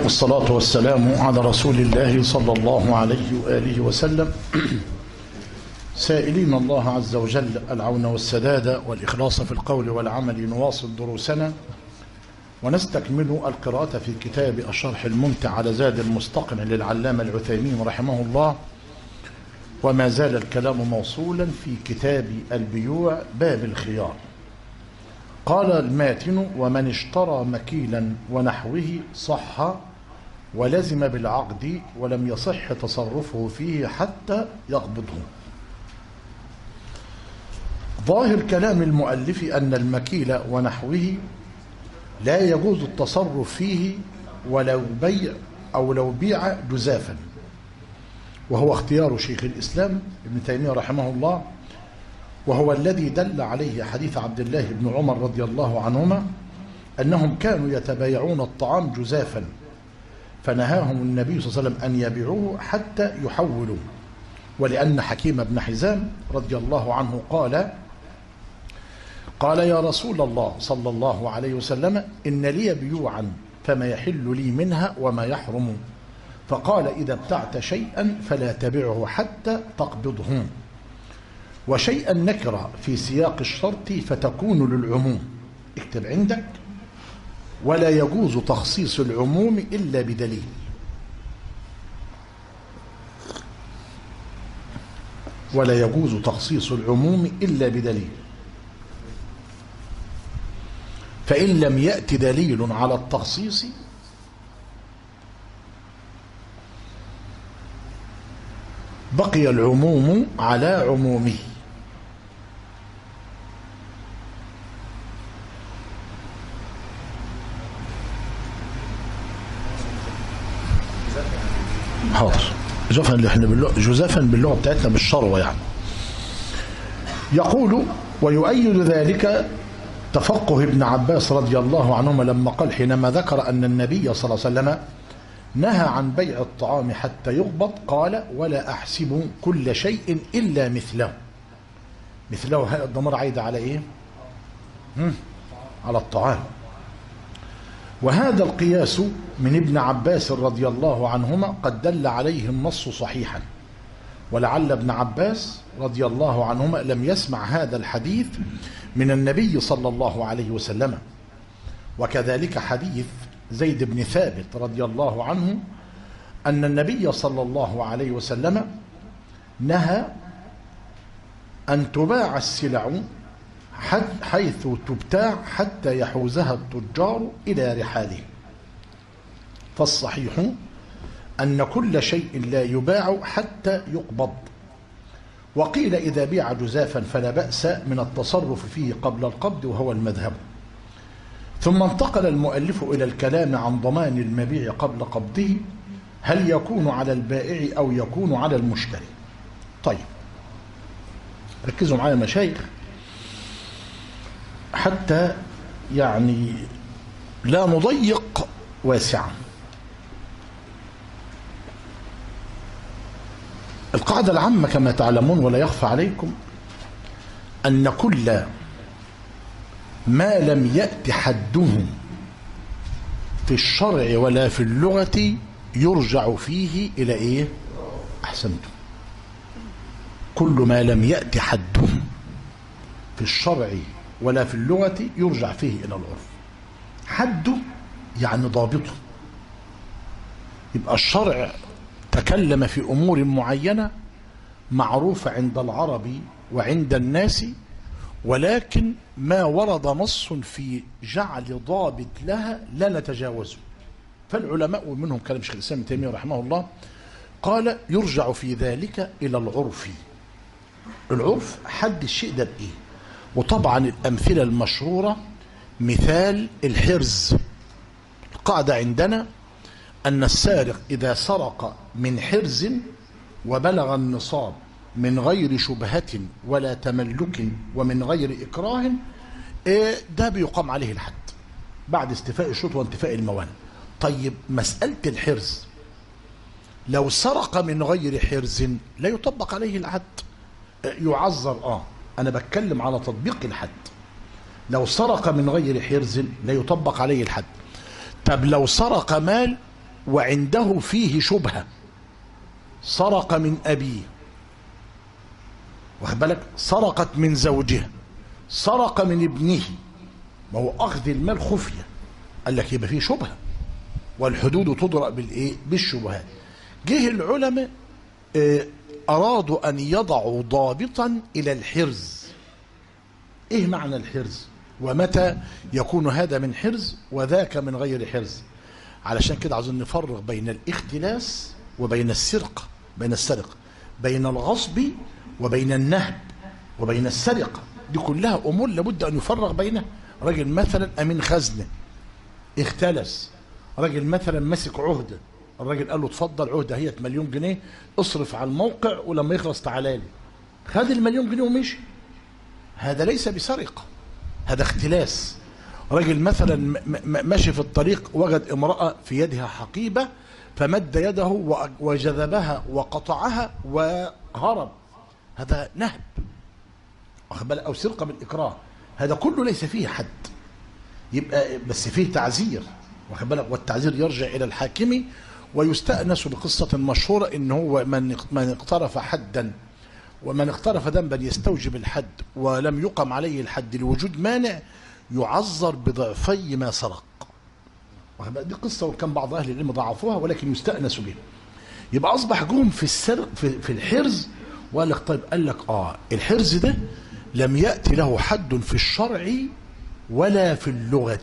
والصلاة والسلام على رسول الله صلى الله عليه وآله وسلم، سائلين الله عز وجل العون والسداد والإخلاص في القول والعمل. نواصل دروسنا ونستكمل القراءة في كتاب الشرح الممتع على زاد المستقنع للعلامة العثيمين رحمه الله، وما زال الكلام موصولا في كتاب البيوع باب الخيار. قال الماتن: ومن اشترى مكيلا ونحوه صح ولزم بالعقد ولم يصح تصرفه فيه حتى يقبضه. ظاهر كلام المؤلف أن المكيل ونحوه لا يجوز التصرف فيه ولو بيع أو لو بيع جزافا، وهو اختيار شيخ الإسلام ابن تيمية رحمه الله، وهو الذي دل عليه حديث عبد الله بن عمر رضي الله عنهما أنهم كانوا يتبايعون الطعام جزافا، فنهاهم النبي صلى الله عليه وسلم أن يبيعوه حتى يحولوا. ولأن حكيم بن حزام رضي الله عنه قال يا رسول الله صلى الله عليه وسلم: إن لي بيوعا فما يحل لي منها وما يحرم. فقال: إذا ابتعت شيئا فلا تبعه حتى تقبضه. وشيئا نكرة في سياق الشرط فتكون للعموم، اكتب عندك: ولا يجوز تخصيص العموم إلا بدليل. ولا يجوز تخصيص العموم إلا بدليل، فإن لم يأت دليل على التخصيص بقي العموم على عمومه. حاضر. جزافا اللي احنا جزافا باللغه بتاعتنا بالشروه يعني. يقول: ويؤيد ذلك تفقه ابن عباس رضي الله عنهما لما قال حينما ذكر أن النبي صلى الله عليه وسلم نهى عن بيع الطعام حتى يقبض، قال: ولا أحسب كل شيء إلا مثله. مثله هذا الضمير عايد على إيه؟ على الطعام. وهذا القياس من ابن عباس رضي الله عنهما قد دل عليه النص صحيحا، ولعل ابن عباس رضي الله عنهما لم يسمع هذا الحديث من النبي صلى الله عليه وسلم. وكذلك حديث زيد بن ثابت رضي الله عنه أن النبي صلى الله عليه وسلم نهى أن تباع السلع حيث تبتاع حتى يحوزها التجار إلى رحاله. فالصحيح أن كل شيء لا يباع حتى يقبض. وقيل إذا بيع جزافا فلا بأس من التصرف فيه قبل القبض، وهو المذهب. ثم انتقل المؤلف إلى الكلام عن ضمان المبيع قبل قبضه، هل يكون على البائع أو يكون على المشتري؟ طيب، ركزوا معايا مشايخ حتى يعني لا نضيق واسعا. القاعدة العامة كما تعلمون ولا يخفى عليكم أن كل ما لم يأت حده في الشرع ولا في اللغة يرجع فيه إلى إيه؟ أحسنتم. كل ما لم يأت حده في الشرع ولا في اللغة يرجع فيه إلى العرف. حده يعني ضابطه. يبقى الشرع تكلم في أمور معينة معروفة عند العرب وعند الناس، ولكن ما ورد نص في جعل ضابط لها لا نتجاوزه. فالعلماء ومنهم كلام شيخ الإسلام ابن تيمية رحمه الله قال: يرجع في ذلك إلى العرف. العرف حد الشيء ده بإيه؟ وطبعا الأمثلة المشهورة مثال الحرز. القاعدة عندنا أن السارق إذا سرق من حرز وبلغ النصاب من غير شبهة ولا تملك ومن غير إكراه، ده بيقام عليه الحد بعد استيفاء الشروط وانتفاء الموانع. طيب، مسألة الحرز لو سرق من غير حرز لا يطبق عليه الحد، يعذر. أنا بتكلم على تطبيق الحد. لو سرق من غير حرز لا يطبق عليه الحد. طب لو سرق مال وعنده فيه شبهة، سرق من أبيه، واخد بالك، سرقت من زوجها، سرق من ابنه، ما هو أخذ المال خفية، قال لك يبقى فيه شبهة، والحدود تضرأ بالإيه؟ بالشبهات. جه العلماء أرادوا أن يضعوا ضابطا إلى الحرز. إيه معنى الحرز؟ ومتى يكون هذا من حرز وذاك من غير حرز؟ علشان كده عاوزين نفرق بين الاختلاس وبين السرقة، بين السرقة، بين الغصب وبين النهب وبين السرقة. دي كلها أمور لابد أن يفرق بينها. راجل مثلا أمين خزنة اختلس، راجل مثلا مسك عهدة، الراجل قال له اتفضل عهدة هي 1,000,000 جنيه اصرف على الموقع ولما يخلص تعالى لي، خد 1,000,000 جنيه ومشي، هذا ليس بسرقة، هذا اختلاس. راجل مثلا ماشي في الطريق وجد امرأة في يدها حقيبة فمد يده وجذبها وقطعها وهرب، هذا نهب أو سرقة بالإكراه، هذا كله ليس فيه حد، يبقى بس فيه تعزير، واخد بالك، والتعزير يرجع إلى الحاكم. ويستأنس بقصة مشهورة إن هو من اقترف حدا ومن اقترف ذنبا يستوجب الحد ولم يقم عليه الحد لوجود مانع يعذر بضعفي ما سرق. دي قصة وكان بعض أهل العلم ضعفوها ولكن يستأنس بها. يبقى أصبح جهم في السرق في الحرز، وقال لك طيب، قال لك الحرز ده لم يأتي له حد في الشرع ولا في اللغة،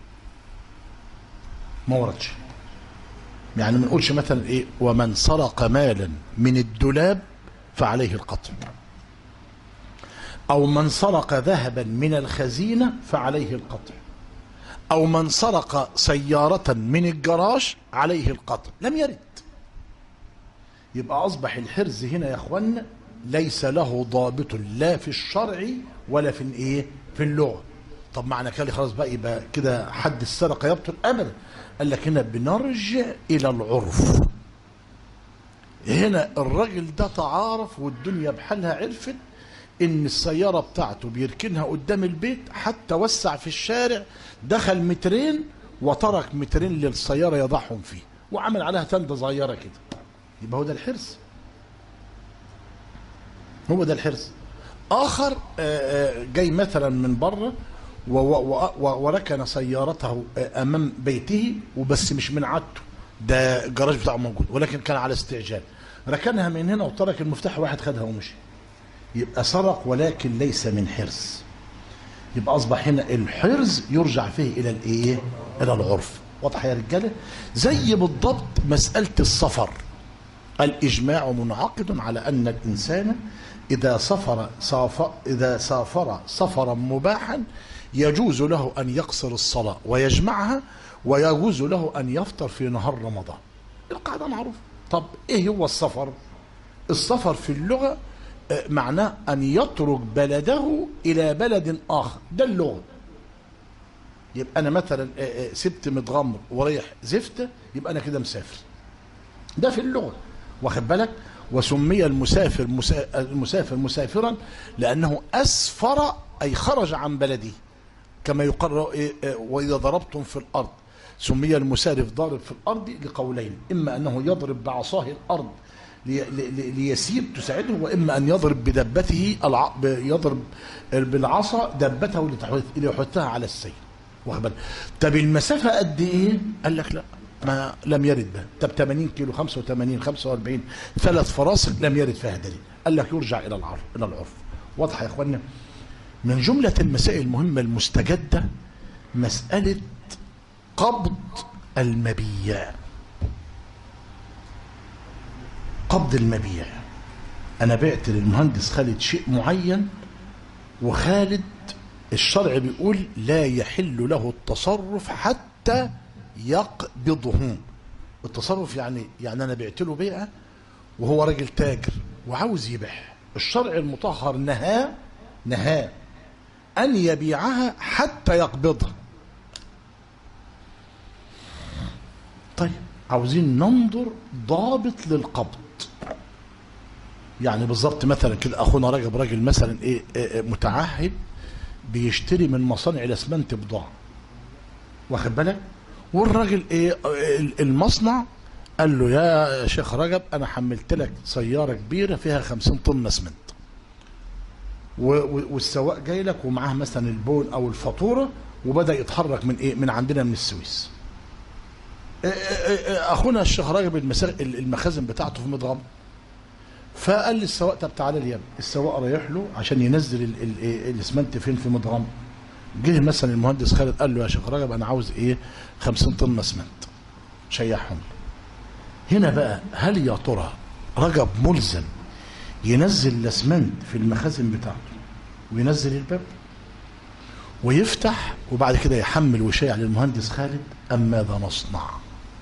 ما وردش. يعني ما نقولش مثلا ايه ومن سرق مالا من الدولاب فعليه القطع، او من سرق ذهبا من الخزينة فعليه القطع، او من سرق سيارة من الجراج عليه القطع، لم يرد. يبقى اصبح الحرز هنا يا اخوانا ليس له ضابط لا في الشرع ولا في الايه في اللغة. طب معنى كده خلاص بقى يبقى كده حد السرقة يبطل؟ ابدا. قال لك هنا بنرجع الى العرف. هنا الراجل ده تعارف والدنيا بحالها عرفت ان السيارة بتاعته بيركنها قدام البيت، حتى وسع في الشارع، دخل 2 متر وترك 2 متر للسيارة يضعهم فيه وعمل عليها تندة صغيرة كده، يبقى هو ده الحرز، هو ده الحرز. اخر جاي مثلا من بره وركن سيارته امام بيته، وبس مش من عادته، ده الجراج بتاعه موجود ولكن كان على استعجال، ركنها من هنا وترك المفتاح، واحد خدها ومشي، يبقى سرق ولكن ليس من حرز. يبقى اصبح هنا الحرز يرجع فيه الى الايه؟ الى العرف. واضح يا رجاله؟ زي بالضبط مساله السفر، الاجماع منعقد على ان الانسان اذا سافر سفرا مباحا يجوز له ان يقصر الصلاه ويجمعها، ويجوز له ان يفطر في نهار رمضان. القاعده معروفه. طب ايه هو السفر؟ السفر في اللغه معناه ان يترك بلده الى بلد اخر، ده اللغه. يبقى انا مثلا سبت متغمر ورايح زفته، يبقى انا كده مسافر، ده في اللغه، واخد بالك. وسمي المسافر مسافرا لانه اسفر اي خرج عن بلده، كما يقرر واذا ضربتم في الارض. سمي المسارف ضارب في الارض لقولين: اما انه يضرب بعصاه الارض ليسير تساعده، واما ان يضرب بدبته يضرب بالعصا دبته ليحثها على السير، واخد بالك. طب المسافه قد ايه؟ قال لك لا، ما لم يرد به. طب 80 كيلو، 85، 45، 3 فراسخ، لم يرد فيها دليل. قال لك يرجع الى العرف. واضحه يا اخوانا؟ من جمله المسائل المهمه المستجده مساله قبض المبيع. قبض المبيع، انا بعت للمهندس خالد شيء معين، وخالد الشرع بيقول لا يحل له التصرف حتى يقبضه. التصرف يعني انا بعت له بيعه وهو راجل تاجر وعاوز يبيعها، الشرع المطهر نهى ان يبيعها حتى يقبضها. طيب عاوزين ننظر ضابط للقبض. يعني بالظبط مثلا كده اخونا راجل مثلا متعهد بيشتري من مصانع الاسمنت بضاعه، واخد بالك، والراجل ايه المصنع قال له يا شيخ رجب انا حملت لك سياره كبيره فيها 50 طن اسمنت، والسواق جاي لك ومعاه مثلا البون او الفاتوره وبدا يتحرك من ايه من عندنا من السويس. اخونا الشيخ رجب المخازن بتاعته في مدغم، فقال للسواق طب تعالى اليم. السواق رايح له عشان ينزل الاسمنت فين في مدغم. جه مثلا المهندس خالد قال له يا شيخ رجب انا عاوز ايه 50 طن اسمنت شيحهم. هنا بقى هل يا ترى رجب ملزم ينزل الاسمنت في المخازن بتاعته وينزل الباب ويفتح وبعد كده يحمل ويشيع للمهندس خالد، ام ماذا نصنع؟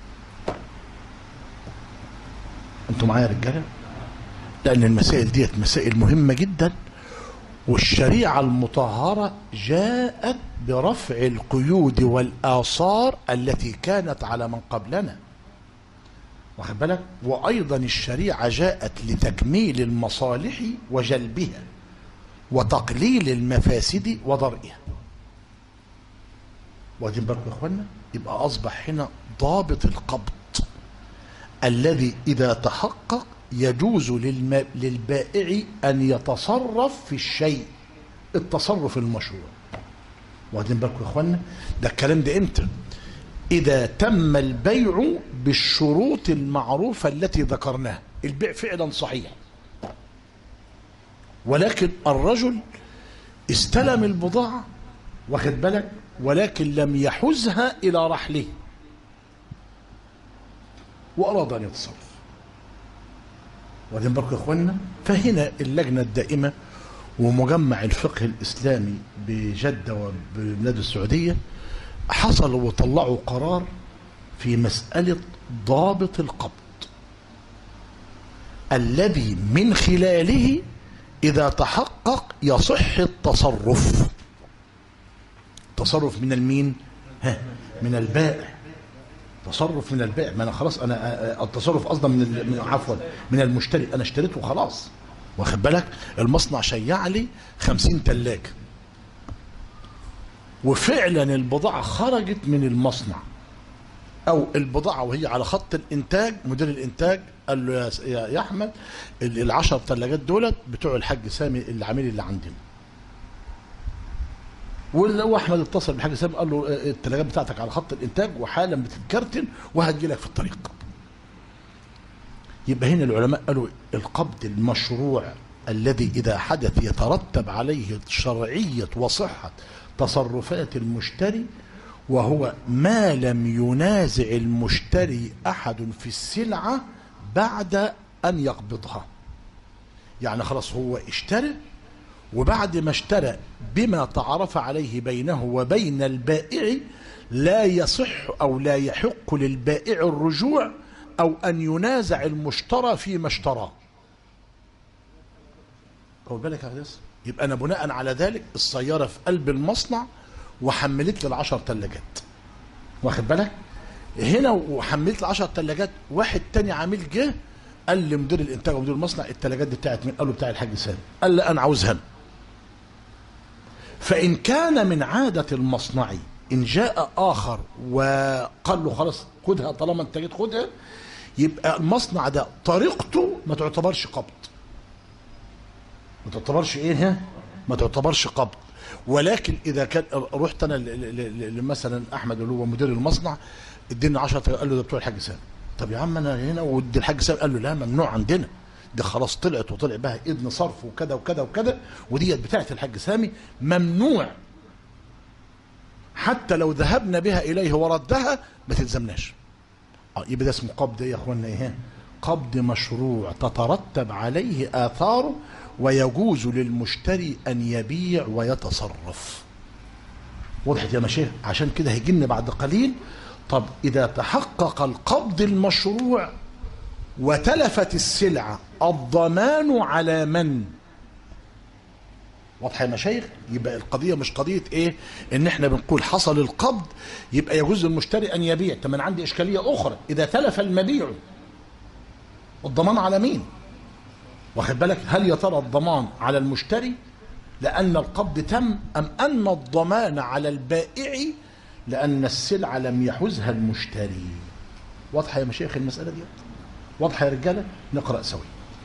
انتوا معايا يا رجاله؟ لان المسائل ديت مسائل مهمه جدا، والشريعه المطهره جاءت برفع القيود والاثار التي كانت على من قبلنا، واخد بالك؟ وايضا الشريعه جاءت لتكميل المصالح وجلبها وتقليل المفاسد ودرئها. واخدين بالكم يا اخوانا؟ يبقى اصبح هنا ضابط القبض الذي اذا تحقق يجوز للبائع ان يتصرف في الشيء التصرف المشروع. واخدين بالكم يا اخوانا؟ ده الكلام ده امتى؟ اذا تم البيع بالشروط المعروفه التي ذكرناها، البيع فعلا صحيح ولكن الرجل استلم البضاعه، واخد بالك؟ ولكن لم يحزها الى رحله واراد ان يتصرف. واخدين بالكم يا اخوانا؟ فهنا اللجنه الدائمه ومجمع الفقه الاسلامي بجده وبلاد السعوديه حصلوا وطلعوا قرار في مساله ضابط القبض الذي من خلاله اذا تحقق يصح التصرف. تصرف من المين؟ من البائع. تصرف من البائع، ما انا خلاص انا التصرف اصلا من المشتري، انا اشتريته وخلاص، واخد بالك؟ المصنع شيع لي 50 ثلاجه وفعلا البضاعه خرجت من المصنع، او البضاعه وهي على خط الانتاج مدير الانتاج قال له يا احمد ال10 ثلاجات دولت بتوع الحاج سامي العميل اللي عندنا. واحمد اتصل بالحاج سامي قال له الثلاجات بتاعتك على خط الانتاج وحالا بتتكرتن وهتجي لك في الطريق. يبقى هنا العلماء قالوا القبض المشروع الذي اذا حدث يترتب عليه شرعيه وصحه تصرفات المشتري، وهو ما لم ينازع المشتري احد في السلعه بعد ان يقبضها. يعني خلاص هو اشترى، وبعد ما اشترى بما تعرف عليه بينه وبين البائع لا يصح او لا يحق للبائع الرجوع او ان ينازع المشترى فيما اشتراه. خد بالك يا حدث؟ يبقى انا بناء على ذلك السياره في قلب المصنع وحملت لي ال10 ثلاجات، واخد بالك؟ هنا وحملت ال10 ثلاجات، واحد تاني عامل جه قال لمدير الانتاج ومدير المصنع الثلاجات دي بتاعت مين؟ قال له بتاع الحاج سامي. قال لا انا عاوزها. فان كان من عاده المصنع ان جاء اخر وقال له خلاص خدها طالما انت جيت خدها، يبقى المصنع ده طريقته ما تعتبرش قبض. ما تعتبرش ايه؟ ما تعتبرش قبض. ولكن اذا كان رحت انا مثلا احمد اللي هو مدير المصنع اديني 10 قال له ده بتوع الحاج سامي. طب يا عم انا هنا ودي الحاج سامي. قال له لا ممنوع عندنا، دي خلاص طلعت وطلع بها اذن صرف وكذا وكذا وكذا، وديت بتاعت الحاج سامي ممنوع، حتى لو ذهبنا بها اليه وردها ما تلزمناش. يبقى ده اسمه قبض ايه يا اخوانا؟ ايه؟ قبض مشروع تترتب عليه اثاره ويجوز للمشتري ان يبيع ويتصرف. وضحت يا مشايخ؟ عشان كده هيجي لنا بعد قليل طب اذا تحقق القبض المشروع وتلفت السلعه الضمان على من؟ واضحه يا مشايخ؟ يبقى القضيه مش قضيه ايه ان احنا بنقول حصل القبض يبقى يجوز للمشتري ان يبيع. طب انا عندي اشكاليه اخرى، اذا تلف المبيع الضمان على مين؟ واخد بالك؟ هل يا ترى الضمان على المشتري لان القبض تم، ام ان الضمان على البائع لأن السلعة لم يحوزها المشتري. واضحة يا مشايخ المسألة دي؟ واضحة يا رجالة؟ نقرأ سوي.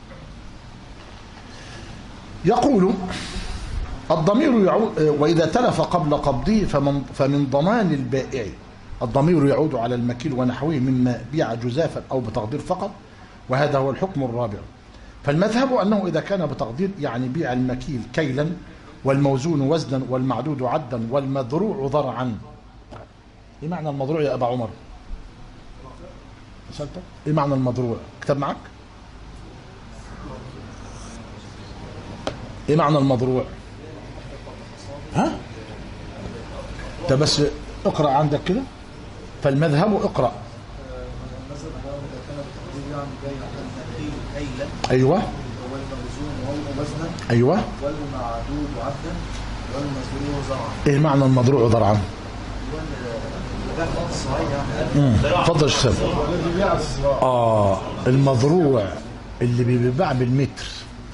يقول الضمير يعود وإذا تلف قبل قبضه فمن ضمان البائع. الضمير يعود على المكيل ونحوه مما بيع جزافا أو بتقدير فقط، وهذا هو الحكم الرابع. فالمذهب أنه إذا كان بتقدير يعني بيع المكيل كيلا والموزون وزنا والمعدود عدا والمذروع ضرعا. ايه معنى المذروع يا ابا عمر؟ سألتك ايه معنى المذروع؟ كتاب معك؟ ايه معنى المذروع؟ ها؟ انت بس اقرا عندك كده. فالمذهب اقرا. ايوه ايوه والمعدود عدا والمزروع زرعا. ايه معنى المذروع ضرعا؟ اتفضل يا استاذ. المذروع اللي بيباع بالمتر.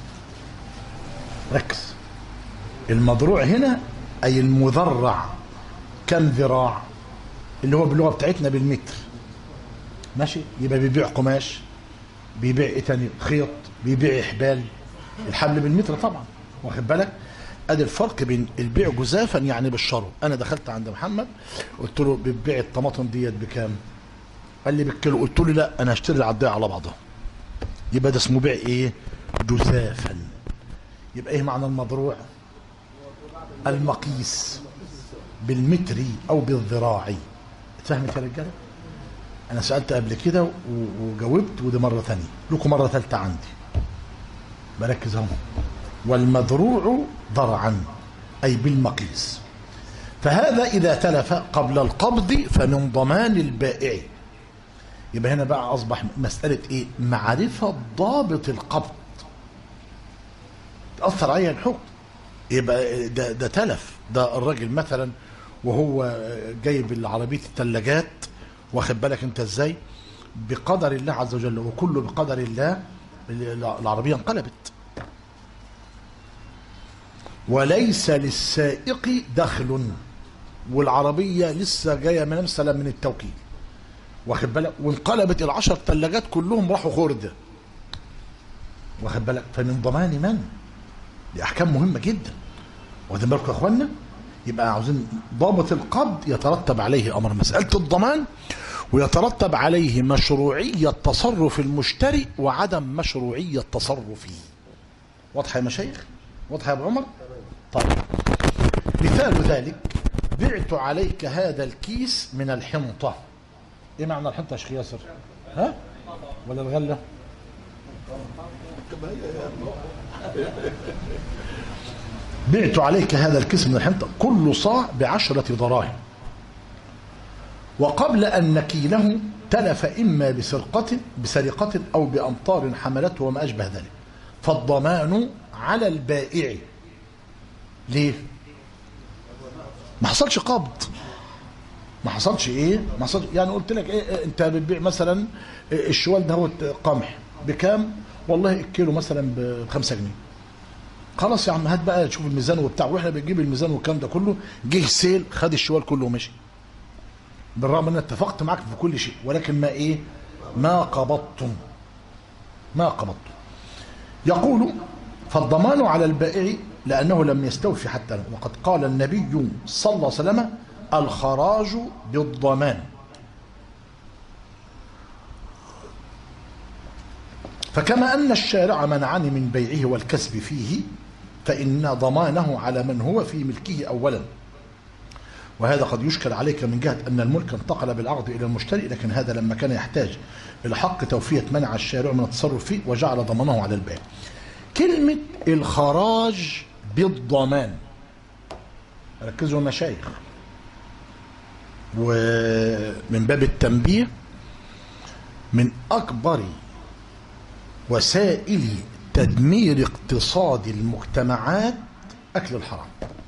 ركز. المذروع هنا اي المذرع. كم ذراع؟ اللي هو باللغه بتاعتنا بالمتر. ماشي؟ يبقى بيبيع قماش، بيبيع ايه تاني؟ خيط، بيبيع حبال. الحبل بالمتر طبعا، واخد بالك؟ ادي الفرق بين البيع جزافا يعني بالشرو. انا دخلت عند محمد قلت له بتبيع الطماطم ديت بكام؟ قال لي بالكيلو. قلت له لا انا هشتري العضيه على بعضها. يبقى ده اسمه بيع ايه؟ جزافا. يبقى ايه معنى المذروع؟ المقيس بالمتري او بالذراعي. اتفهمت يا رجاله؟ انا سالت قبل كده وجاوبت، ودي مره ثانيه لكم مره ثالثه عندي. بركز اهو. والمذروع ضرعا اي بالمقيس. فهذا اذا تلف قبل القبض فمن ضمان البائع. يبقى هنا بقى اصبح مساله ايه؟ معرفه ضابط القبض تاثر عليها الحكم. يبقى ده تلف. ده الراجل مثلا وهو جايب العربيه الثلاجات، واخد بالك انت ازاي؟ بقدر الله عز وجل، وكله بقدر الله، العربيه انقلبت وليس للسائق دخل، والعربيه لسه جايه مثلا من التوكيل، واخد بالك؟ وانقلبت ال10 ثلاجات كلهم راحوا خرده، واخد بالك؟ فمن ضمان من؟ دي احكام مهمه جدا، واخدين بالكم يا اخوانا؟ يبقى عاوزين ضابط القبض يترتب عليه امر مساله الضمان، ويترتب عليه مشروعيه تصرف المشتري وعدم مشروعيه تصرفه. واضحه يا مشايخ؟ واضحه يا ابو عمر؟ طيب مثال ذلك: بعت عليك هذا الكيس من الحنطه. ايه معنى الحنطه يا شيخ ياسر؟ ها؟ ولا الغله؟ بعت عليك هذا الكيس من الحنطه كل صاع ب10 دراهم، وقبل ان نكيله تلف اما بسرقه او بامطار حملته وما اشبه ذلك، فالضمان على البائع. ليه؟ ما حصلش قبض، ما حصلش ايه؟ ما حصلش. يعني قلت لك ايه، انت بتبيع مثلا الشوال ده هو قمح بكام؟ والله الكيلو مثلا ب5 جنيه. خلاص يا عم هات بقى شوف الميزان وبتاع، واحنا بنجيب الميزان والكلام ده كله، جه سيل خد الشوال كله ومشي. بالرغم ان اتفقت معاك في كل شيء، ولكن ما ايه؟ ما قبضتم. ما قبضتم. يقول: فالضمان على البائع لأنه لم يستوفي حتى، وقد قال النبي صلى الله عليه وسلم: الخراج بالضمان. فكما أن الشارع منعني من بيعه والكسب فيه، فإن ضمانه على من هو في ملكه أولا. وهذا قد يشكل عليك من جهة أن الملك انتقل بالعقد إلى المشتري، لكن هذا لما كان يحتاج إلى حق توفية منع الشارع من التصرف فيه وجعل ضمانه على البائع. كلمة الخراج بالضمان، ركزوا يا مشايخ، ومن باب التنبيه، من أكبر وسائل تدمير اقتصاد المجتمعات أكل الحرام.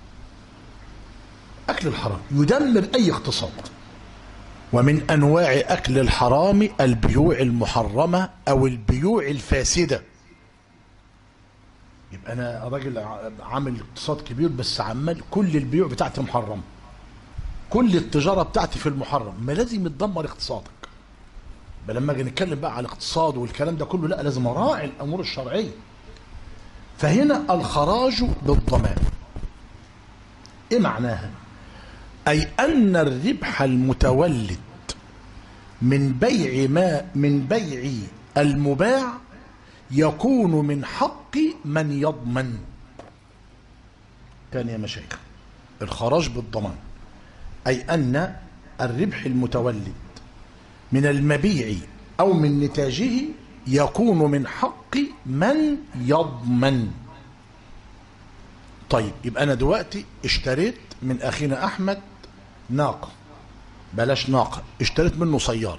أكل الحرام يدمر أي اقتصاد. ومن أنواع أكل الحرام البيوع المحرمة أو البيوع الفاسدة. يبقى أنا راجل عامل اقتصاد كبير بس عمال كل البيوع بتاعتي محرمة، كل التجارة بتاعتي في المحرم، ما لازم يتدمر اقتصادك. لما اجي نتكلم بقى على الاقتصاد والكلام ده كله، لا لازم اراعي الامور الشرعية. فهنا الخراج بالضمان ايه معناها؟ اي ان الربح المتولد من بيع المباع يكون من حق من يضمن. تاني يا مشايخ، الخراج بالضمان أي أن الربح المتولد من المبيع أو من نتاجه يكون من حق من يضمن. طيب يبقى أنا دلوقتي اشتريت من أخينا أحمد ناقة، بلاش ناقة، اشتريت منه سيارة،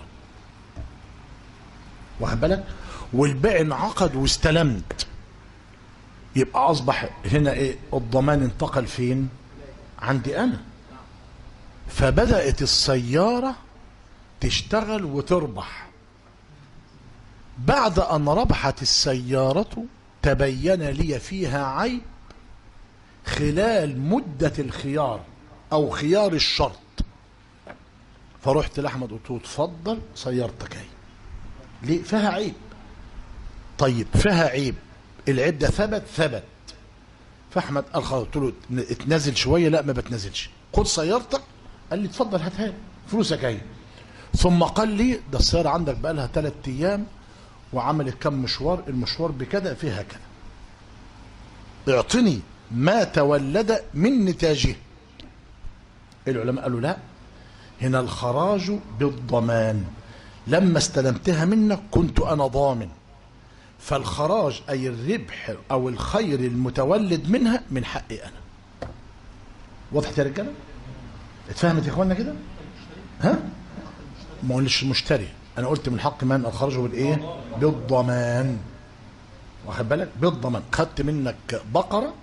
واخد بالك، والبيع انعقد واستلمت، يبقى أصبح هنا إيه؟ الضمان انتقل فين؟ عندي أنا. فبدأت السيارة تشتغل وتربح. بعد أن ربحت السيارة تبين لي فيها عيب خلال مدة الخيار أو خيار الشرط، فرحت لأحمد قلت له اتفضل سيارتك اهي. ليه؟ فيها عيب. طيب فيها عيب، العيب ده ثبت. فأحمد قال خلاص، قلت له اتنزل شوية، لا ما بتنزلش، خد سيارتك. قال لي اتفضل هاتها فلوسك اهي. ثم قال لي ده السيارة عندك بقى لها 3 أيام وعملت كم مشوار، المشوار بكذا فيها كذا، اعطني ما تولد من نتاجه. العلماء قالوا لا، هنا الخراج بالضمان. لما استلمتها منك كنت أنا ضامن، فالخراج أي الربح أو الخير المتولد منها من حقي أنا. وضحت يا رجالة؟ اتفهمت يا اخوانا كده؟ ها؟ ما قلتش المشتري، انا قلت من حق من الخراج بالايه؟ بالضمان. واخد بالك؟ بالضمان. خدت منك بقره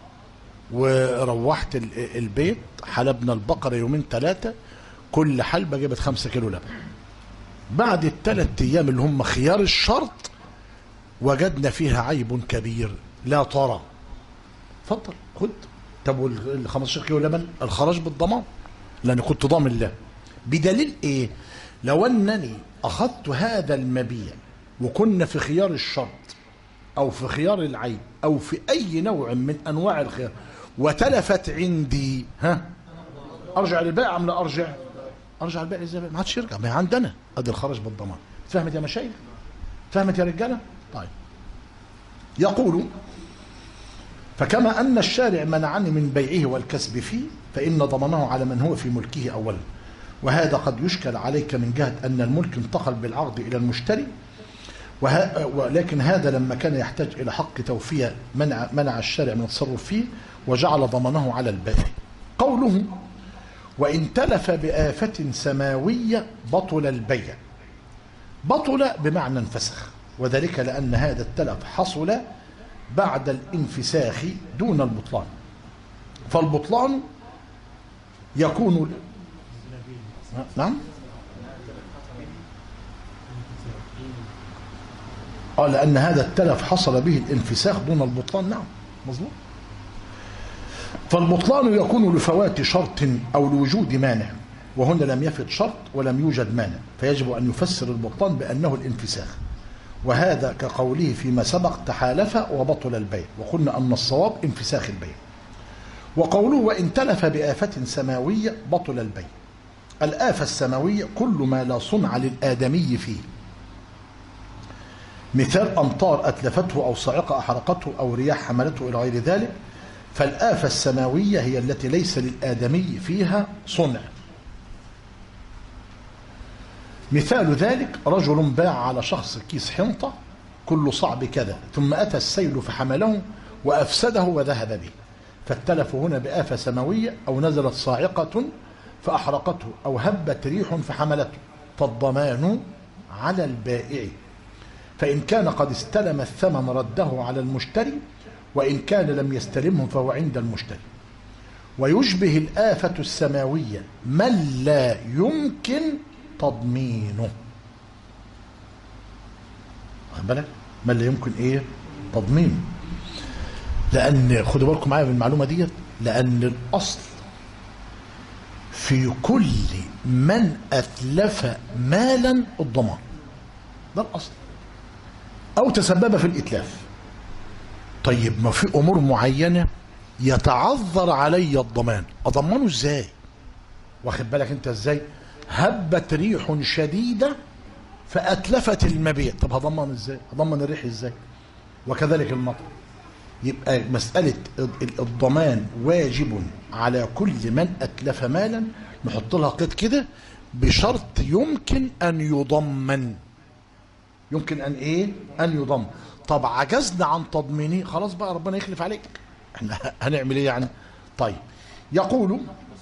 وروحت البيت، حلبنا البقره 2-3 يوم، كل حلبه جابت 5 كيلو لبن. بعد ال3 أيام اللي هم خيار الشرط وجدنا فيها عيب كبير، لا ترى، اتفضل خد. طب وال 15 كيلو لبن الخراج بالضمان، لأن كنت ضامن له. بدليل إيه؟ لو أنني أخذت هذا المبيع وكنا في خيار الشرط أو في خيار العيب أو في أي نوع من أنواع الخيار وتلفت عندي، ها؟ أرجع للبائع أم لا أرجع؟ أرجع للبائع إزاي؟ ما عادش يرجع، ما هي عندنا أدي الخراج بالضمان. فهمت يا مشايخ؟ فهمت يا رجالة؟ طيب. يقول فكما أن الشارع منعني من بيعه والكسب فيه فإن ضمنه على من هو في ملكه أولا. وهذا قد يشكل عليك من جهة أن الملك انتقل بالعقد إلى المشتري، ولكن هذا لما كان يحتاج إلى حق توفية منع الشارع من التصرف فيه وجعل ضمنه على البائع. قوله وإن تلف بآفة سماوية بطل البيع. بطل بمعنى انفسخ، وذلك لأن هذا التلف حصل بعد الانفساخ دون البطلان. فالبطلان يكون نعم لأن هذا التلف حصل به الانفساخ دون البطلان. نعم مظبوط. فالبطلان يكون لفوات شرط أو لوجود مانع، وهنا لم يفت شرط ولم يوجد مانع، فيجب أن يفسر البطلان بأنه الانفساخ، وهذا كقوله فيما سبق تحالف وبطل البيع، وقلنا أن الصواب انفساخ البيع. وقوله وإن تلف بآفة سماوية بطل البيع. الآفة السماوية كل ما لا صنع للآدمي فيه، مثال أمطار أتلفته أو صاعقة أحرقته أو رياح حملته إلى غير ذلك. فالآفة السماوية هي التي ليس للآدمي فيها صنع. مثال ذلك رجل باع على شخص كيس حنطة كل صعب كذا، ثم أتى السيل فحمله وأفسده وذهب به، فالتلف هنا بآفة سماوية، أو نزلت صاعقة فأحرقته أو هبت ريح فحملته، فالضمان على البائع، فإن كان قد استلم الثمن رده على المشتري، وإن كان لم يستلمه فهو عند المشتري. ويشبه الآفة السماوية من لا يمكن تضمينه. واخد بالك؟ من لا يمكن ايه؟ تضمينه. لأن خدوا بالكم معايا من المعلومة ديت، لأن الأصل في كل من أتلف مالا الضمان، ده الأصل، أو تسبب في الإتلاف. طيب ما في أمور معينة يتعذر علي الضمان، أضمنه إزاي؟ واخد بالك أنت إزاي؟ هبت ريح شديدة فأتلفت المبيع، طب هضمن إزاي؟ هضمن الريح إزاي؟ وكذلك المطر. يبقى مسألة الضمان واجب على كل من أتلف مالا، نحط لها قيد كده بشرط يمكن أن يضمن. يمكن أن إيه؟ أن يضمن. طب عجزنا عن تضمينه، خلاص بقى ربنا يخلف عليك، احنا هنعمل إيه يعني؟ طيب يقول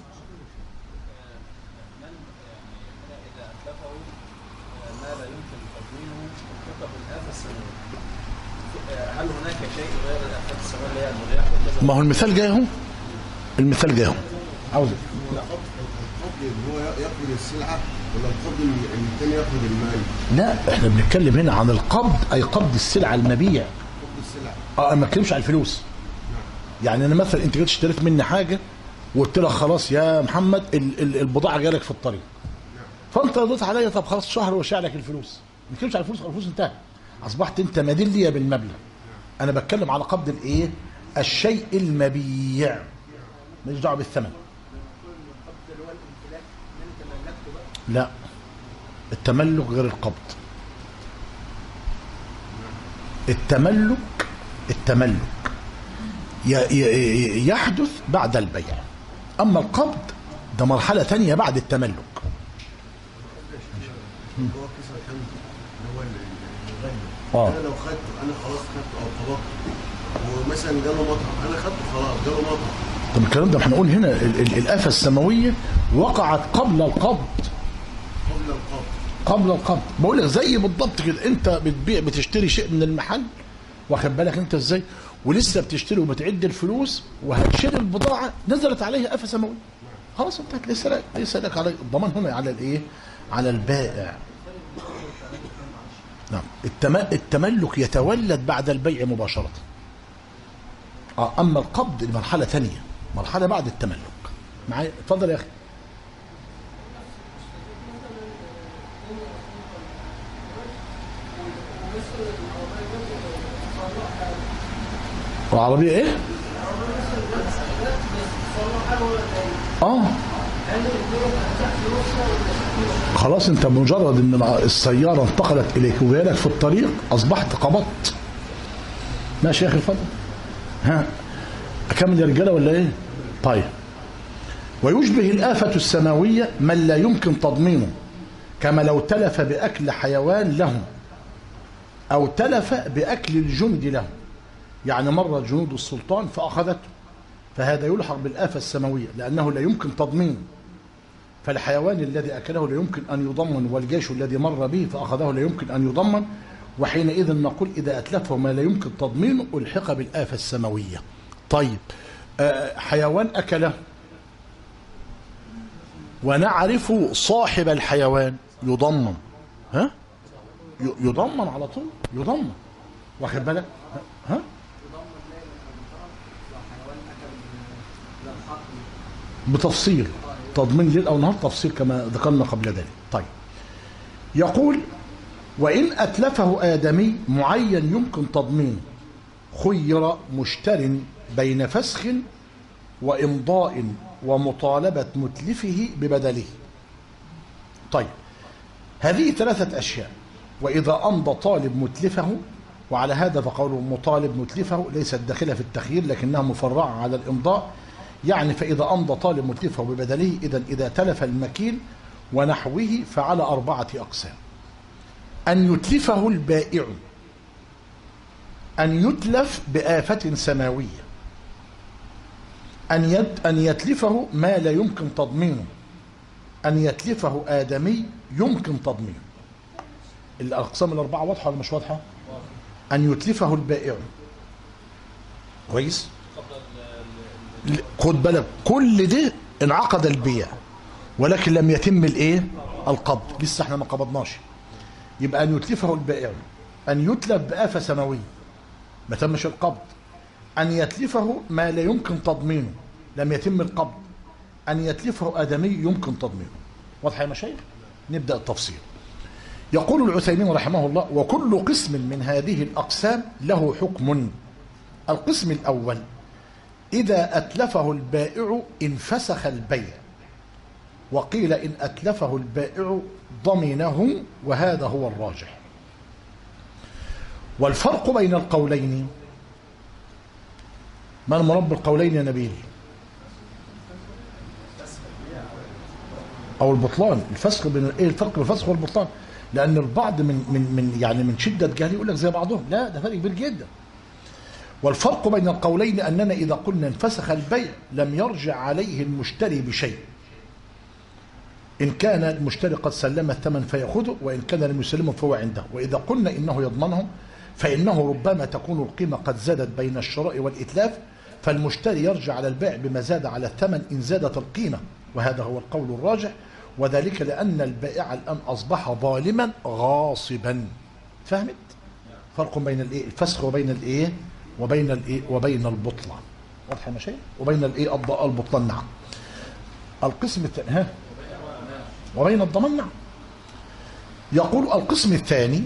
هل هناك شيء غير الآفات السماوية اللي هي الرياح والكذا؟ ما هو المثال جاي اهو، المثال جاي اهو. عاوز القبض هو يقبض السلعة ولا القبض ان الثاني يقبض المال؟ لا، احنا بنتكلم هنا عن القبض، اي قبض السلعه المبيع. قبض السلعة. ما بتكلمش على الفلوس. يعني انا مثلا انت جيت اشتريت مني حاجه وقلت لك خلاص يا محمد البضاعه جالك في الطريق، فانت رضيت عليا، طب خلاص شهر واشيع لك الفلوس. ما بتكلمش على الفلوس، الفلوس انتهت، اصبحت انت مدين لي بالمبلغ. انا بتكلم على قبض الايه؟ الشيء المبيع، ماليش دعوه بالثمن. لا، التملك غير القبض. التملك يحدث بعد البيع، اما القبض ده مرحله ثانيه بعد التملك. هو كيس الحمد هو الغني. انا لو خدته، انا خلاص خدته او قبضته، ومثلا جاله مطر، انا خدته خلاص جاله مطر. طب الكلام ده هنقول هنا الآفة السماوية وقعت قبل القبض. قبل القبض بقول لك زي بالضبط كده، انت بتبيع بتشتري شيء من المحل، واخد بالك انت ازاي، ولسه بتشتري وبتعد الفلوس وهتشتري البضاعه نزلت عليها آفة سماويه، خلاص انتهت. ليس لك على الضمان هنا على الايه؟ على البائع. نعم، التملك يتولد بعد البيع مباشره. اما القبض دي مرحله ثانيه، مرحله بعد التملك. معايا؟ اتفضل يا اخي. العربية ايه؟ خلاص انت مجرد ان السيارة انتقلت اليك وجايلك في الطريق اصبحت قبضت. ماشي يا اخي اتفضل. ها اكمل يا رجاله ولا ايه؟ طيب. ويشبه الآفة السماوية من لا يمكن تضمينه، كما لو تلف بأكل حيوان له أو تلف بأكل الجند له، يعني مرت جنود السلطان فأخذته، فهذا يلحق بالآفة السماوية لأنه لا يمكن تضمينه، فالحيوان الذي أكله لا يمكن أن يضمن، والجيش الذي مر به فأخذه لا يمكن أن يضمن، وحينئذ نقول إذا أتلفه ما لا يمكن تضمينه ألحق بالآفة السماوية. طيب حيوان أكله ونعرف صاحب الحيوان يضمن، ها؟ يضمن على طول، يضمن، واخد بالك؟ ها؟ بتفصيل، تضمين ليل او نهار، تفصيل كما ذكرنا قبل ذلك. طيب يقول وان اتلفه ادمي معين يمكن تضمينه، خير مشتر بين فسخ وامضاء ومطالبة متلفه ببدله. طيب هذه ثلاثة أشياء، وإذا أمضى طالب متلفه، وعلى هذا فقوله مطالب متلفه ليست داخلة في التخيير لكنها مفرعة على الإمضاء، يعني فإذا أمضى طالب متلفه ببدله، إذا تلف المكيل ونحوه فعلى 4 أقسام: أن يتلفه البائع، أن يتلف بآفة سماوية، أن يتلفه ما لا يمكن تضمينه، أن يتلفه آدمي يمكن تضمينه. الأقسام الأربعة واضحة ولا مش واضحة؟ أن يتلفه البائع، كويس؟ خد بالك كل ده انعقد البيع ولكن لم يتم الايه؟ القبض، لسه احنا ما قبضناش. يبقى أن يتلفه البائع، أن يتلف بآفة سماوية ما تمش القبض، أن يتلفه ما لا يمكن تضمينه لم يتم القبض، أن يتلفه آدمي يمكن تضمينه. واضح يا مشايخ؟ نبدأ التفصيل. يقول العثيمين رحمه الله: وكل قسم من هذه الأقسام له حكم. القسم الأول: إذا أتلفه البائع انفسخ البيع، وقيل إن أتلفه البائع ضمنه، وهذا هو الراجح. والفرق بين القولين، ما المراد بالقولين يا نبيل؟ أو البطلان. الفسخ بين إيه الفرق بين الفسخ والبطلان؟ لأن البعض من شدة جهل يقول لك زي بعضهم، لا، ده فرق كبير جدا. والفرق بين القولين أننا إذا قلنا انفسخ البيع لم يرجع عليه المشتري بشيء، إن كان المشتري قد سلم الثمن فيأخذه، وإن كان لم يسلمه فهو عنده. وإذا قلنا إنه يضمنه فإنه ربما تكون القيمة قد زادت بين الشراء والإتلاف، فالمشتري يرجع على البيع بما زاد على الثمن إن زادت القيمة، وهذا هو القول الراجح. وذلك لأن البائع الآن أصبح ظالما غاصبا. فهمت؟ فرق بين الفسخ وبين وبين البطلان. واضح يا مشايخ؟ وبين البطلان. نعم. القسم الثاني وبين الضمان. نعم. يقول القسم الثاني: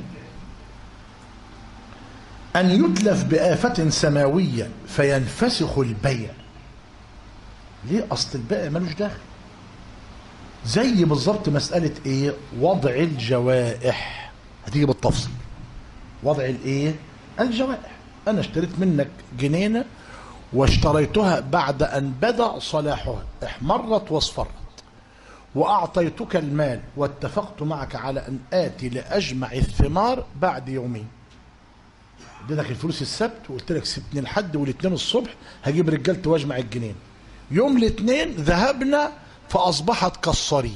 أن يتلف بآفة سماوية فينفسخ البيع. ليه؟ أصل البائع ملوش داخل. زي بالظبط مسألة وضع الجوائح. هتيجي بالتفصيل. وضع الجوائح. أنا اشتريت منك جنينة واشتريتها بعد أن بدأ صلاحها، احمرت واصفرت، وأعطيتك المال واتفقت معك على أن آتي لأجمع الثمار بعد يومين. اديتك الفلوس السبت وقلت لك سبتني الحد والاثنين الصبح هجيب رجالتي واجمع الجنين. يوم الاثنين ذهبنا فأصبحت كالصريم،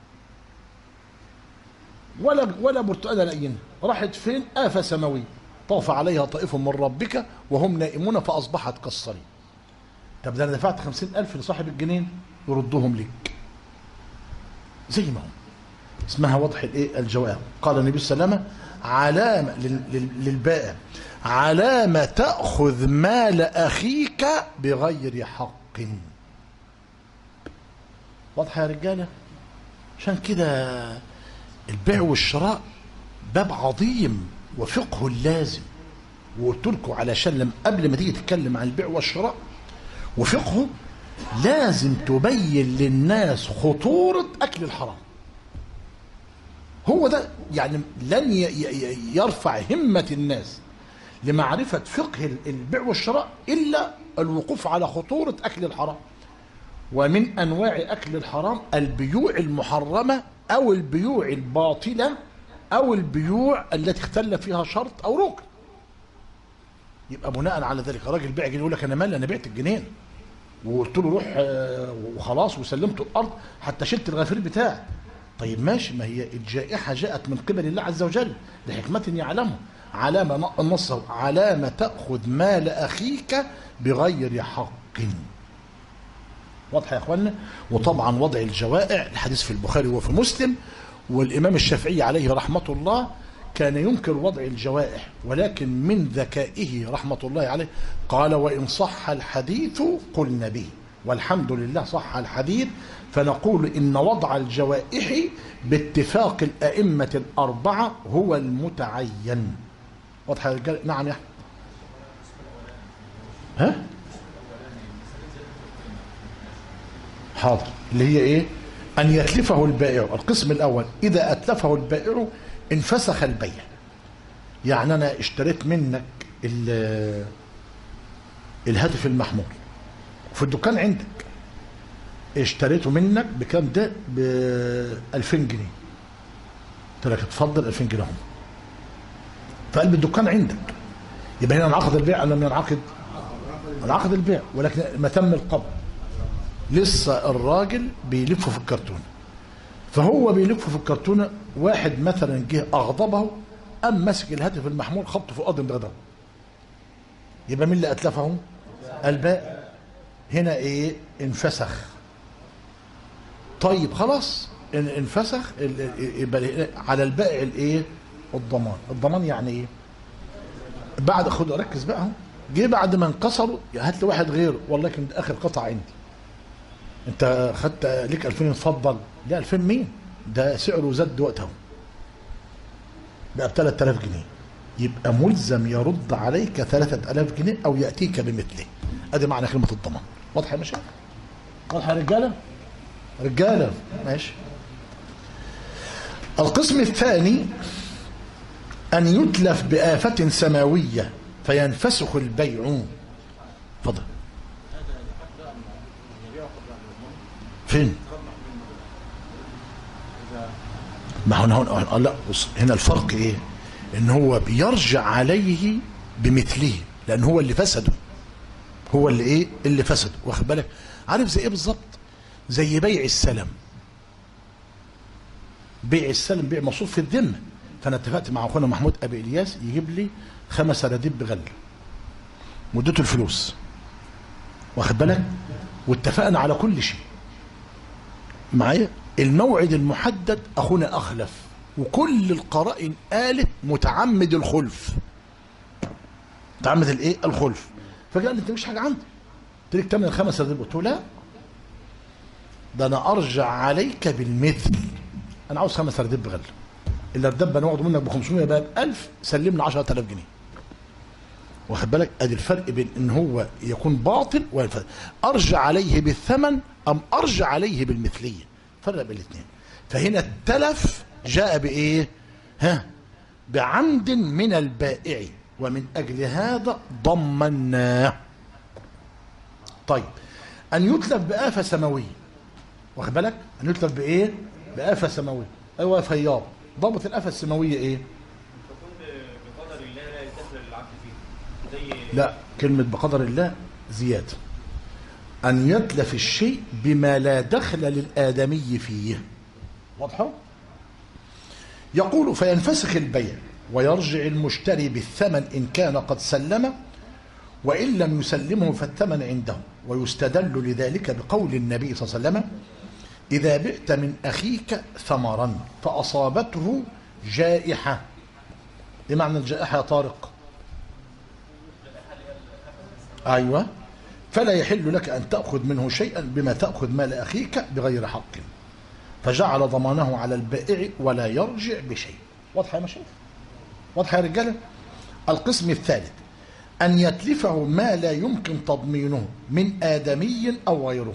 ولا برتقالة لقينا. راحت فين؟ آفة سماوية طاف عليها طائف من ربك وهم نائمون فأصبحت كالصريم. طب ده أنا دفعت 50,000 لصاحب الجنين، يردهم لك زي ما هم. اسمها وضح الجوائح. قال النبي صلى الله عليه وسلم: علامة للبائع: علامة تأخذ مال أخيك بغير حق. واضحة يا رجالة؟ عشان كده البيع والشراء باب عظيم وفقه لازم. وقلت لكم علشان قبل ما تيجي تتكلم عن البيع والشراء وفقهه لازم تبين للناس خطورة أكل الحرام. هو ده يعني لن يرفع همة الناس لمعرفة فقه البيع والشراء إلا الوقوف على خطورة أكل الحرام. ومن أنواع أكل الحرام البيوع المحرمة أو البيوع الباطلة أو البيوع التي اختل فيها شرط أو ركن. يبقى بناء على ذلك الراجل بيع يقول لك أنا مالي، أنا بعت الجنين وقلت له روح وخلاص وسلمت الأرض حتى شلت الغفير بتاعي. طيب ماشي، ما هي الجائحة جاءت من قبل الله عز وجل لحكمة يعلمه. علامة نصه: علامة تأخذ مال أخيك بغير حق. واضح يا اخوانا؟ وطبعا وضع الجوائع الحديث في البخاري وفي مسلم. والامام الشافعي عليه رحمه الله كان ينكر وضع الجوائح، ولكن من ذكائه رحمه الله عليه قال: وان صح الحديث قلنا به. والحمد لله صح الحديث، فنقول ان وضع الجوائح باتفاق الائمه الاربعه هو المتعين. واضح يا رجال؟ نعم يا احمد. ها؟ حاضر. اللي هي أن يتلفه البائع. القسم الأول: إذا أتلفه البائع انفسخ البيع. يعني أنا اشتريت منك الهاتف المحمول في الدكان عندك، اشتريته منك بكام؟ ده ب 2000 جنيه. قلت لك اتفضل 2000 جنيه هم في قلب الدكان عندك. يبقى هنا انعقد البيع ولا لم ينعقد؟ انعقد البيع، ولكن ما تم القبض. لسه الراجل بيلفه في الكرتونه. فهو بيلفه في الكرتونه، واحد مثلا جه اغضبه قام ماسك الهاتف المحمول خبطه في الارض بغضب. يبقى مين اللي اتلفه؟ البائع. هنا انفسخ. طيب خلاص انفسخ، يبقى على البائع الضمان. الضمان يعني ايه؟ بعد خد ركز بقى اهو، جه بعد ما انكسروا هات لي واحد غيره، والله كان اخر قطعه عندي. انت خدت ليك 2000 اتفضل. لا 2000 مين؟ ده سعره زاد وقتها بقى ب 3000 جنيه، يبقى ملزم يرد عليك 3000 جنيه او ياتيك بمثله. ادي معنى كلمه الضمان. واضحه يا مشايخ؟ واضحه يا رجاله؟ رجاله ماشي. القسم الثاني ان يتلف بآفة سماويه فينفسخ البيع. اتفضل. فين؟ ما هو لا هنا الفرق ايه؟ ان هو بيرجع عليه بمثله لان هو اللي فسده، هو اللي ايه اللي فسده. واخد بالك؟ عارف زي ايه بالظبط؟ زي بيع السلم. بيع السلم بيع مصروف في الذمه. فانا اتفقت مع اخونا محمود ابي الياس يجيب لي 5 أراديب بغله واديته الفلوس. واخد بالك؟ واتفقنا على كل شيء معايا. الموعد المحدد اخونا اخلف وكل القرائن قالت متعمد الخلف. متعمد الايه؟ الخلف. فقال لي انت مش حاجه عندي، قلت لك تمن 5 أراديب. قلت له لا، ده انا ارجع عليك بالمثل. انا عاوز 5 أراديب بغله، الاردب انا واخده منك ب 500 بقى ب 1000، سلمنا 10000 جنيه. واخد بالك؟ ادي الفرق بين ان هو يكون باطل والفرق. ارجع عليه بالثمن ام ارجع عليه بالمثليه، فرق بين الاثنين. فهنا التلف جاء بايه؟ بعمد من البائع، ومن اجل هذا ضمناه. طيب ان يتلف بآفة سماويه. واخد بالك؟ ان يتلف بايه؟ بآفة سماويه. ايوه يا فياض، ضابط الآفة السماويه ايه؟ بقدر الله لا يدخل العبد فيه. لا، كلمة بقدر الله زيادة. أن يتلف الشيء بما لا دخل للآدمي فيه. واضحة؟ يقول فينفسخ البيع ويرجع المشتري بالثمن إن كان قد سلم، وإن لم يسلمه فالثمن عنده. ويستدل لذلك بقول النبي صلى الله عليه وسلم: إذا بئت من أخيك ثمرا فأصابته جائحة. إيه معنى الجائحة يا طارق؟ أيوة. فلا يحل لك أن تأخذ منه شيئا بما تأخذ مال أخيك بغير حق، فجعل ضمانه على البائع ولا يرجع بشيء. واضحة يا مشايخ؟ واضحة يا رجالة؟ القسم الثالث أن يتلفه ما لا يمكن تضمينه من آدمي أو غيره،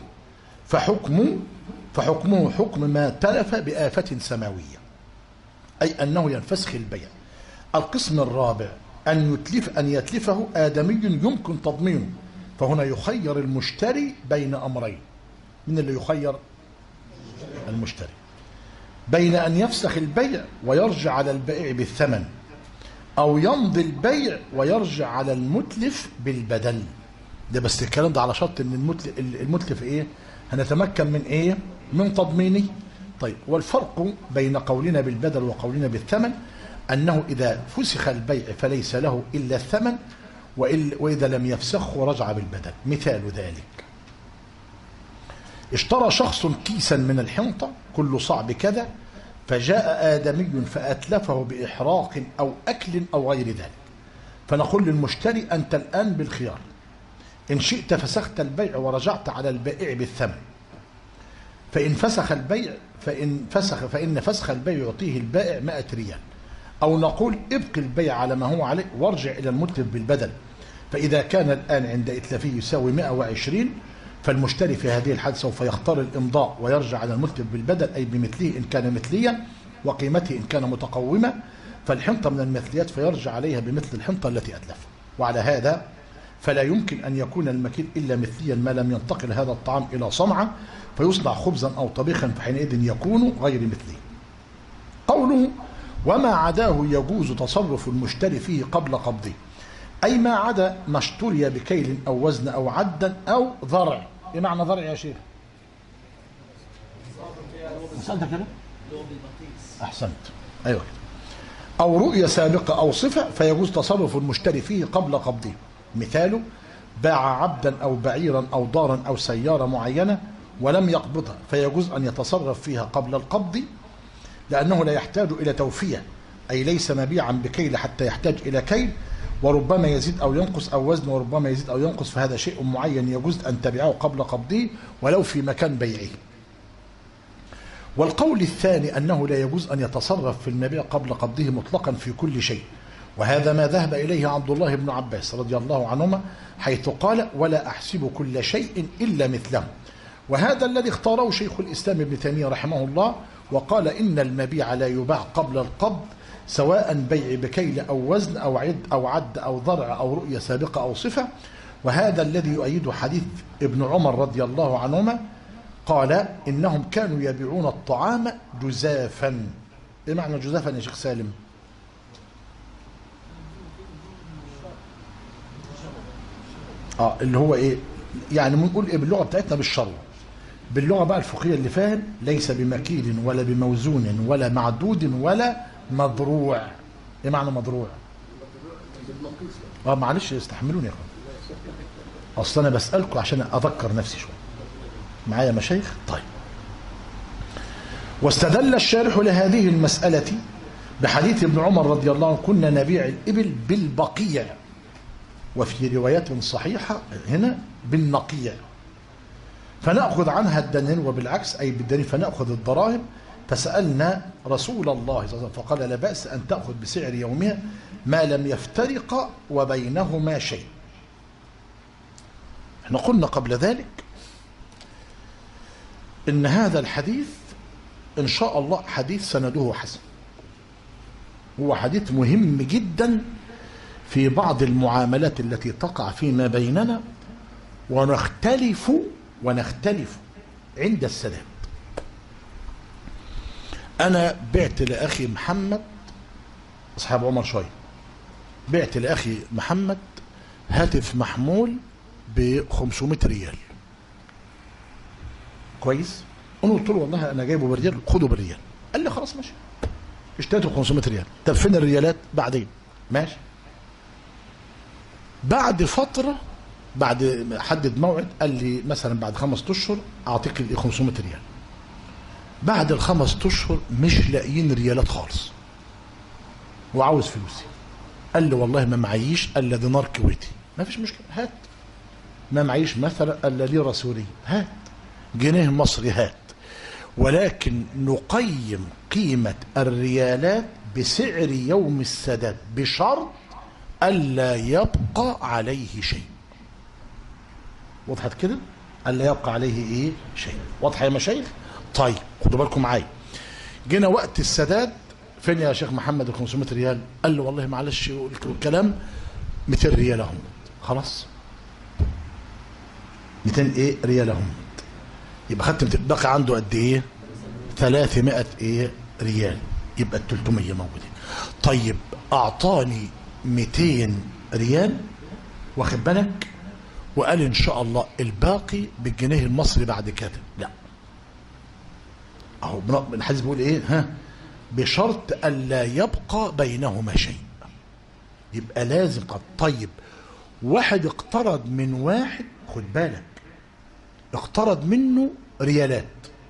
فحكمه حكم ما تلف بآفة سماوية، أي أنه ينفسخ البيع. القسم الرابع أن يتلفه آدمي يمكن تضمينه، فهنا يخير المشتري بين أمرين. من اللي يخير؟ المشتري. بين أن يفسخ البيع ويرجع على البائع بالثمن، أو يمضي البيع ويرجع على المتلف بالبدل. ده بس الكلام ده على شرط أن المتلف إيه؟ هنتمكن من إيه؟ من تضمينه. طيب، والفرق بين قولنا بالبدل وقولنا بالثمن أنه إذا فسخ البيع فليس له إلا الثمن، وإذا لم يفسخه رجع بالبدل. مثال ذلك: اشترى شخص كيسا من الحنطة كل صعب كذا، فجاء آدمي فأتلفه بإحراق أو أكل أو غير ذلك، فنقول للمشتري: أنت الآن بالخيار، إن شئت فسخت البيع ورجعت على البائع بالثمن، فإن فسخ البيع يعطيه البائع 100 ريال، أو نقول ابق البيع على ما هو عليه وارجع إلى المتلف بالبدل. فإذا كان الآن عند إتلافه يساوي 120، فالمشتري في هذه الحالة سوف يختار الإمضاء ويرجع على المتلف بالبدل، أي بمثله إن كان مثليا، وقيمته إن كان متقومة، فالحنطة من المثليات فيرجع عليها بمثل الحنطة التي أتلفها. وعلى هذا فلا يمكن أن يكون المكيل إلا مثليا ما لم ينتقل هذا الطعام إلى صنعة فيصنع خبزا أو طبيخا، فحينئذ يكون غير مثلي. قوله: وما عداه يجوز تصرف المشتري فيه قبل قبضه، أي ما عدا ما اشتري بكيل أو وزن أو عدا أو ضرع. إيه معنى ضرع يا شيخ؟ مسألتك كده؟ أحسنت، أيوة. أو رؤية سابقة أو صفة فيجوز تصرف المشتري فيه قبل قبضه. مثاله: باع عبدا أو بعيرا أو دارا أو سيارة معينة ولم يقبضها، فيجوز أن يتصرف فيها قبل القبض، لأنه لا يحتاج إلى توفية، أي ليس مبيعا بكيل حتى يحتاج إلى كيل، وربما يزيد أو ينقص، أو وزن وربما يزيد أو ينقص، فهذا شيء معين يجوز أن تبيعه قبل قبضه ولو في مكان بيعه. والقول الثاني أنه لا يجوز أن يتصرف في المبيع قبل قبضه مطلقا في كل شيء، وهذا ما ذهب إليه عبد الله بن عباس رضي الله عنهما، حيث قال: ولا أحسب كل شيء إلا مثله. وهذا الذي اختاره شيخ الإسلام ابن تيمية رحمه الله، وقال: إن المبيع لا يباع قبل القبض، سواء بيع بكيل أو وزن أو عد أو ضرع أو رؤية سابقة أو صفة. وهذا الذي يؤيد حديث ابن عمر رضي الله عنهما، قال: إنهم كانوا يبيعون الطعام جزافا. إيه معنى جزافا يا شيخ سالم؟ اللي هو إيه؟ يعني بنقول إيه باللغة بتاعتنا؟ بالشروع. باللغة بقى الفقهية اللي فاهم: ليس بمكيل ولا بموزون ولا معدود ولا مضروع. إيه معنى مضروع؟ معلش استحملوني يا أخوان، أصل أنا بسألكم عشان أذكر نفسي شوية. معايا مشايخ؟ طيب. واستدل الشارح لهذه المسألة بحديث ابن عمر رضي الله عنه: كنا نبيع الإبل بالبقيع، وفي روايات صحيحة هنا بالنقيع، فنأخذ عنها الدنين، وبالعكس أي بالدنين فنأخذ الدراهم. فسألنا رسول الله صلى الله عليه وسلم فقال: لا بأس أن تأخذ بسعر يومها ما لم يفترق وبينهما شيء. احنا قلنا قبل ذلك إن هذا الحديث إن شاء الله حديث سنده حسن، هو حديث مهم جدا في بعض المعاملات التي تقع فيما بيننا، ونختلف عند السداد. أنا بعت لأخي محمد، أصحاب عمر شوية، بعت لأخي محمد هاتف محمول ب500 ريال. كويس؟ أنا قلت له: والله أنا جايبه بريال، خده بالريال. قال لي: خلاص ماشي. اشتريته ب500 ريال. طب فين الريالات؟ بعدين. ماشي. بعد فترة، بعد حدد موعد، قال لي مثلا بعد 5 أشهر أعطيك ال 500 ريال. بعد ال5 أشهر مش لاقيين ريالات خالص، وعاوز فلوسي. قال لي: والله ما معيش الا دينار كويتي. ما فيش مشكله، هات. ما معيش مثلا الا ليره سوريه، هات. جنيه مصري، هات. ولكن نقيم قيمه الريالات بسعر يوم السداد بشرط الا يبقى عليه شيء. وضحت كده؟ الا يبقى عليه ايه؟ شيء. واضحه يا مشايخ؟ طيب خدوا بالكم معايا. جينا وقت السداد، فين يا شيخ محمد ال 500 ريال؟ قال له: والله معلش الكلام 200 ريال اهم. خلاص، 200 ايه ريال اهم. يبقى خدت بقى عنده قد ايه؟ 300 ايه ريال، يبقى ال 300 موجودين. طيب اعطاني 200 ريال، واخد بالك، وقال ان شاء الله الباقي بالجنيه المصري بعد كده. لا، اهو الحديث بيقول ايه؟ بشرط الا يبقى بينهما شيء. يبقى لازم. طيب واحد اقترض من واحد، خد بالك، اقترض منه ريالات.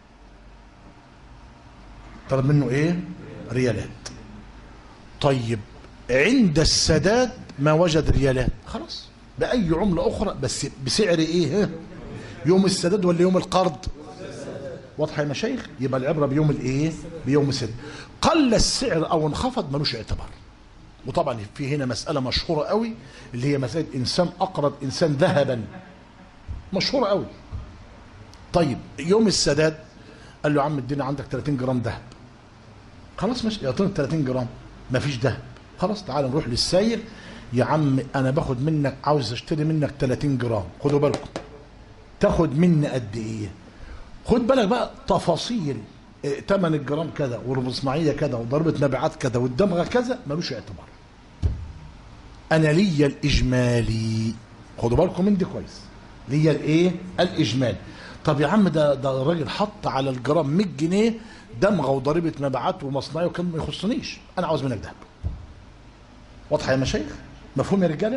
اقترض منه ايه؟ ريالات. طيب عند السداد ما وجد ريالات، خلاص بأي عملة أخرى، بس بسعر ايه؟ يوم السداد ولا يوم القرض؟ واضحه يا مشايخ؟ يبقى العبره بيوم الايه؟ بيوم السداد. قل السعر او انخفض ملوش اعتبار. وطبعا في هنا مساله مشهوره قوي، اللي هي مساله انسان اقرض انسان ذهبا، مشهوره قوي. طيب يوم السداد قال له: يا عم اديني عندك 30 جرام ذهب. خلاص ماشي، يعطيني 30 جرام، مفيش ذهب. خلاص تعال نروح للساير: يا عم انا باخد منك، عاوز اشتري منك 30 جرام، خدوا بالكم، تاخد مني قد ايه؟ خد بالك بقى تفاصيل، ثمن الجرام كذا، والمصنعيه كذا، وضربه مبيعات كذا، والدمغه كذا، ملوش اعتبار. انا ليا الاجمالي، خدوا بالكم من دي كويس، ليا الايه؟ الاجمالي. طب يا عم ده الراجل حط على الجرام 100 جنيه دمغه وضريبه مبيعات ومصنعيه، وكان ما يخصنيش، انا عاوز منك ذهب. واضحه يا مشايخ؟ مفهوم يا رجاله؟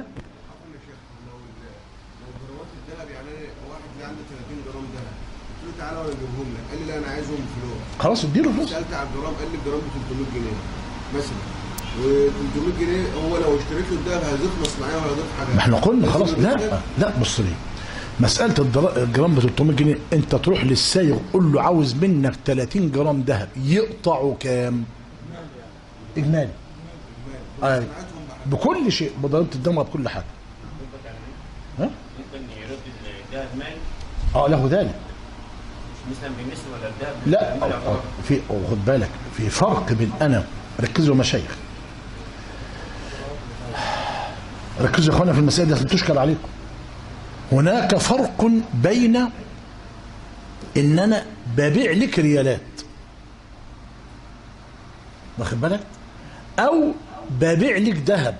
تعالى وانا اجيبهم لك. قال لي: لا انا عايزهم فلوس. خلاص اديله فلوس. سالت على الجرام، قال لي الجرام ب 300 جنيه مثلا. و300 جنيه هو لو اشتريت له الدهب هيخلص معايا ولا هيضيف حاجه؟ ما احنا قلنا خلاص. لا بص لي، مساله الجرام ب 300 جنيه، انت تروح للسايق قول له عاوز منك 30 جرام ذهب، يقطعوا كام؟ اجمالي. بكل شيء، بضريبه الدم، بكل حاجه. ها؟ ممكن يرد الذهب مال؟ له ذلك. مش مثلا بمثل ولا الذهب؟ لا في، خد بالك في فرق بين، انا ركزوا يا مشايخ، ركزوا يا اخوانا في المسائل دي عشان تشكل عليكم. هناك فرق بين ان انا ببيع لك ريالات، واخد بالك، او ببيع لك ذهب.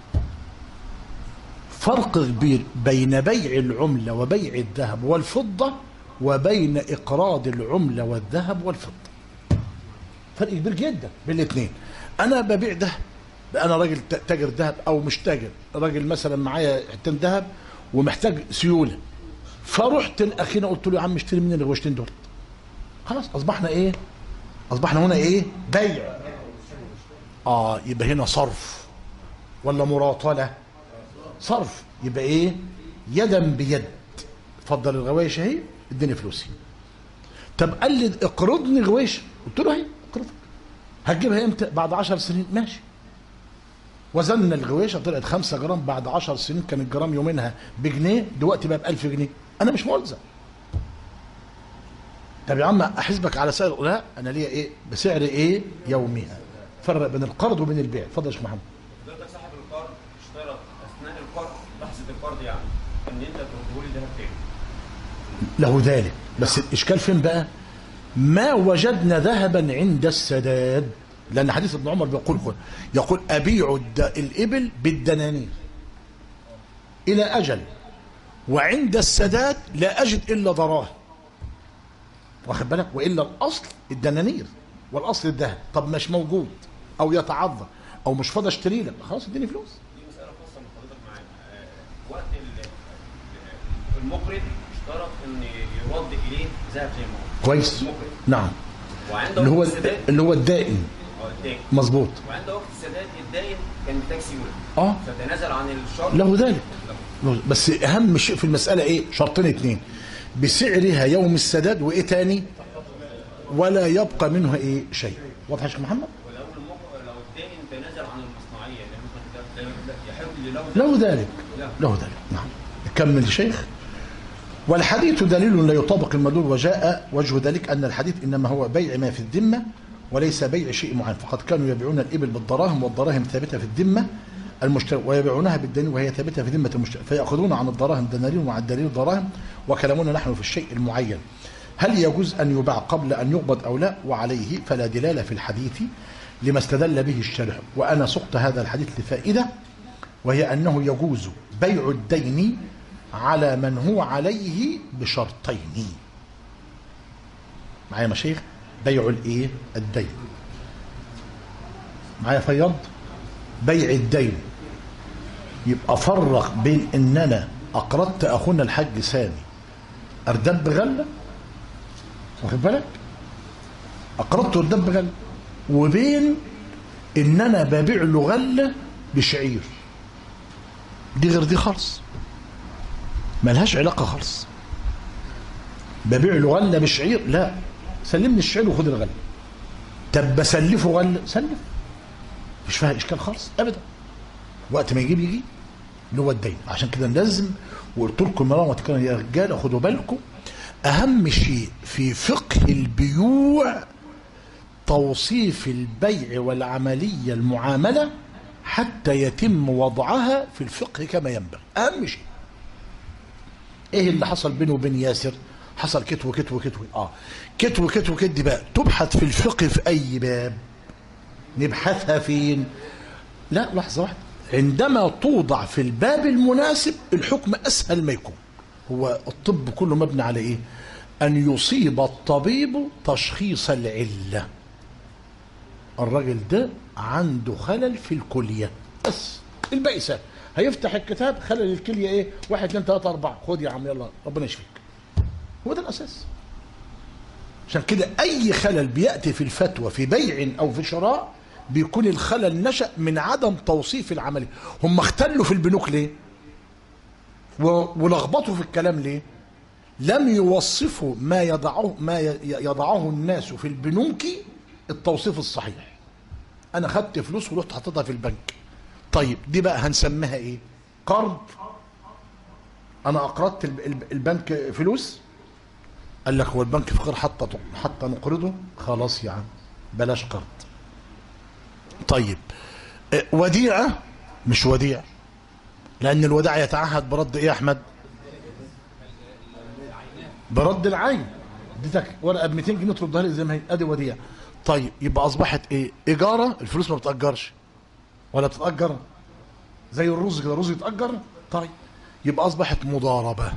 فرق كبير بين بيع العملة وبيع الذهب والفضة، وبين إقراض العملة والذهب والفضة. فرق كبير جدا بين الاثنين. أنا ببيع ذهب، أنا راجل تاجر ذهب، أو مش تاجر، راجل مثلا معايا حتتين ذهب ومحتاج سيولة، فرحت لأخينا قلت له يا عم اشتري مني الغوشتين دول. خلاص أصبحنا إيه؟ أصبحنا هنا إيه؟ بيع. يبقى هنا صرف ولا مراطلة؟ صرف. يبقى ايه؟ يدا بيد. اتفضل الغوايش اهي، اديني فلوسي. طب قال لي اقرضني غوايش، قلت له اهي اقرضك. هتجيبها امتى؟ بعد 10 سنين. ماشي. وزننا الغويشه طلعت 5 جرام، بعد 10 سنين كان الجرام يومينها بجنيه، دلوقتي بقى ب1000 جنيه. انا مش ملزم. طب يا عم احسبك على سعر؟ لا، انا ليا ايه؟ بسعر ايه؟ يوميها. فرق بين القرض وبين البيع. اتفضل يا شيخ محمد. حضرتك صاحب القرض اشترط اثناء القرض، لحظه القرض يعني، ان انت ترده لي ذهب تاني. له ذلك، بس الاشكال فين بقى؟ ما وجدنا ذهبا عند السداد، لان حديث ابن عمر يقول ابيع الابل بالدنانير الى اجل، وعند السداد لا اجد الا دراهم، واخد بالك، والا الاصل الدنانير والاصل الذهب. طب مش موجود او يتعذر او مش فاضي اشتري لك، خلاص اديني فلوس. دي مساله خاصه من حضرتك معانا. وقت المقرض اشترط ان يرد اليه ذهب زي ما هو. كويس. المقرض. نعم. وعند اللي هو السداد، اللي هو الدائن. الدائن. مظبوط. وعند وقت السداد الدائن كان محتاج سيوله. فتنازل عن الشرط. له ذلك. بس اهم شيء في المساله ايه؟ شرطين اثنين، بسعرها يوم السداد، وايه تاني؟ ولا يبقى منها ايه؟ شيء. واضح يا شيخ محمد؟ لو الدائن تنازل عن المصنعيه يعني له ذلك. له ذلك. نعم. كمل يا شيخ. والحديث دليل لا يطابق المدلول، وجاء وجه ذلك ان الحديث انما هو بيع ما في الذمه وليس بيع شيء معين، فقد كانوا يبيعون الابل بالدراهم، والدراهم ثابته في الذمه المشتري، ويبيعونها بالدنانير وهي ثابته في ذمه المشتري، فياخذون عن الدراهم دنانير وعن الدنانير دراهم، وكلامنا نحن في الشيء المعين هل يجوز ان يباع قبل ان يقبض او لا؟ وعليه فلا دلاله في الحديث لما استدل به الشارح. وانا سقت هذا الحديث لفائده، وهي انه يجوز بيع الدين على من هو عليه بشرطين. معايا يا مشايخ؟ بيع الايه؟ الدين. معايا فياض؟ بيع الدين يبقى فرق بين ان انا اقرضت اخونا الحاج سامي اردب بغله، واخد بالك، اقرضته اردب بغله، وبين ان انا ببيع له غله بشعير. دي غير دي خالص، ملهاش علاقه خالص. ببيع له غله بشعير، لا، سلمني الشعير وخد الغله. طب بسلفه غله، سلف، مش فيها اشكال خالص ابدا. وقت ما يجيب يجي اللي هو الدين. عشان كده لازم، وقلت لكم المره وتكلم يا رجاله خدوا بالكم، اهم شيء في فقه البيوع توصيف البيع والعمليه المعامله حتى يتم وضعها في الفقه كما ينبغي. اهم شيء. ايه اللي حصل بينه وبين ياسر؟ حصل كتو كتو كتو. كتو كتو كت دي بقى تبحث في الفقه في اي باب؟ نبحثها فين؟ لا، لحظه واحده. عندما توضع في الباب المناسب الحكم اسهل ما يكون. هو الطب كله مبني على ايه؟ ان يصيب الطبيب تشخيص العله. الراجل ده عنده خلل في الكليه، بس الباقي سهل. هيفتح الكتاب، خلل الكليه ايه؟ 1 2 3 4، خد يا عم يلا ربنا يشفيك. هو ده الاساس. عشان كده اي خلل بياتي في الفتوى في بيع او في شراء بيكون الخلل نشأ من عدم توصيف العملية. هم اختلوا في البنوك ليه؟ ولخبطوا في الكلام ليه؟ لم يوصفوا ما يضعه الناس في البنوك التوصيف الصحيح. انا خدت فلوس ورحت حطيتها في البنك، طيب دي بقى هنسميها ايه؟ قرض. انا اقرضت البنك فلوس، قال لك هو البنك فقير حتى نقرضه؟ خلاص يا عم بلاش قرض. طيب وديعة؟ مش وديعة، لأن الوداع يتعهد برد إيه يا أحمد؟ برد العين. اديتك ورقة ب 200 جنيه تردها لي زي ما هي، أدي وديعة. طيب يبقى أصبحت إيه؟ إيجارة. الفلوس ما بتأجرش ولا بتتأجر؟ زي الرز كده، الرز يتأجر. طيب يبقى أصبحت مضاربة.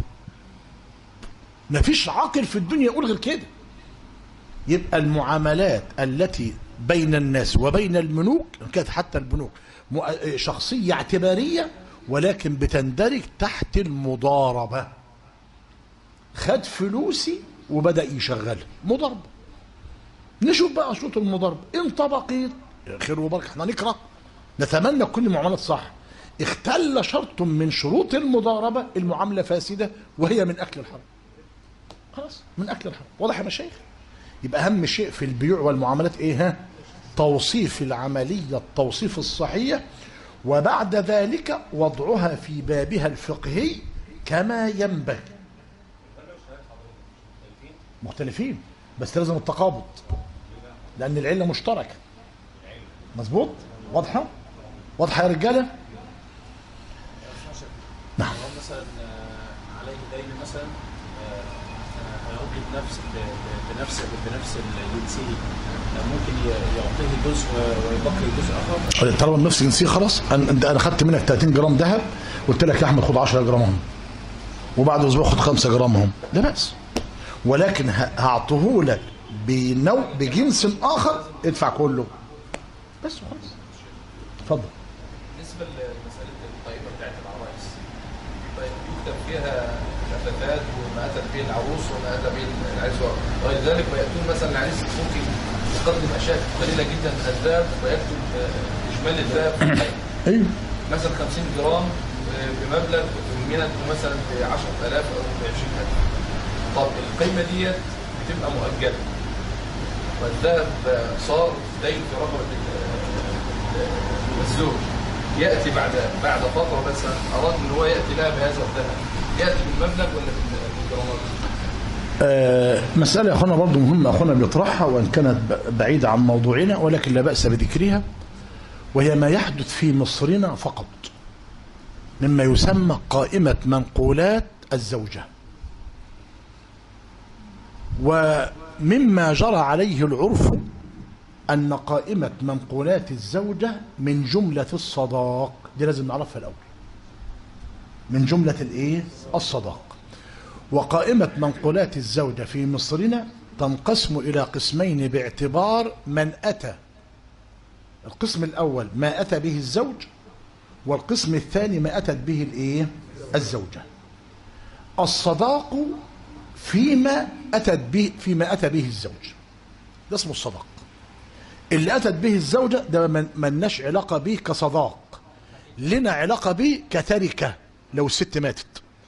مفيش عاقل في الدنيا يقول غير كده. يبقى المعاملات التي بين الناس وبين البنوك، كانت حتى البنوك شخصية اعتبارية ولكن بتندرج تحت المضاربة. خد فلوسي وبدأ يشغلها، مضاربة. نشوف بقى شروط المضاربة. انطبقت خير وبركة، احنا نقرأ نتمنى كل المعاملات صح. اختل شرط من شروط المضاربة، المعاملة فاسدة وهي من أكل الحرام. خلاص من أكل الحرام. واضح يا مشايخ؟ يبقى أهم شيء في البيوع والمعاملات إيه؟ ها؟ توصيف العملية التوصيف الصحيح، وبعد ذلك وضعها في بابها الفقهي كما ينبغي. مختلفين بس لازم التقابض، لأن العلة مشتركة. مظبوط؟ واضحة؟ واضحة يا رجالة؟ نعم. مثلا عليه دين مثلا، هيوجد بنفس الجنسية، ممكن يعطيه جزء ويبقي جزء اخر. طالما بنفس الجنسية خلاص. انا خدت منك 30 جرام ذهب، قلت لك يا احمد خد 10 جرام هم، وبعد اسبوع خد 5 جرام هم، لا بأس. ولكن هعطيه لك بجنس اخر ادفع كله بس خلاص. اتفضل. بالنسبه لمساله القائمه بتاعت العرايس، طيب يكتب فيها الافات وما اتت به العروس وما اتى به العريس وغير ذلك، وياتون مثلا العريس ممكن يقدم اشياء قليله جدا الذهب ويكتب اجمالي الذهب في القائمه. ايوه. مثلا 50 جرام بمبلغ منت مثلا ب 10,000 او ب 20,000. طب القيمه ديت بتبقى مؤجله، والذهب صار دين في رقبه الزوج، ياتي بعد فتره مثلا اراد ان هو ياتي لها بهذا الذهب، ياتي بالمبلغ ولا بالجرامات؟ مسألة يا أخوانا برضو مهمة أخوانا بيطرحها، وإن كانت بعيدة عن موضوعنا ولكن لا بأس بذكرها، وهي ما يحدث في مصرنا فقط مما يسمى قائمة منقولات الزوجة. ومما جرى عليه العرف أن قائمة منقولات الزوجة من جملة الصداق، دي لازم نعرفها الأول، من جملة الإيه؟ الصداق. وقائمة منقولات الزوجة في مصرنا تنقسم إلى قسمين باعتبار من أتى. القسم الأول ما أتى به الزوج، والقسم الثاني ما أتت به الإيه؟ الزوجة. الصداق فيما أتى به الزوج، ده اسمه الصداق. اللي أتت به الزوجة ده ملناش علاقة به كصداق، لنا علاقة به كتركة لو الست ماتت.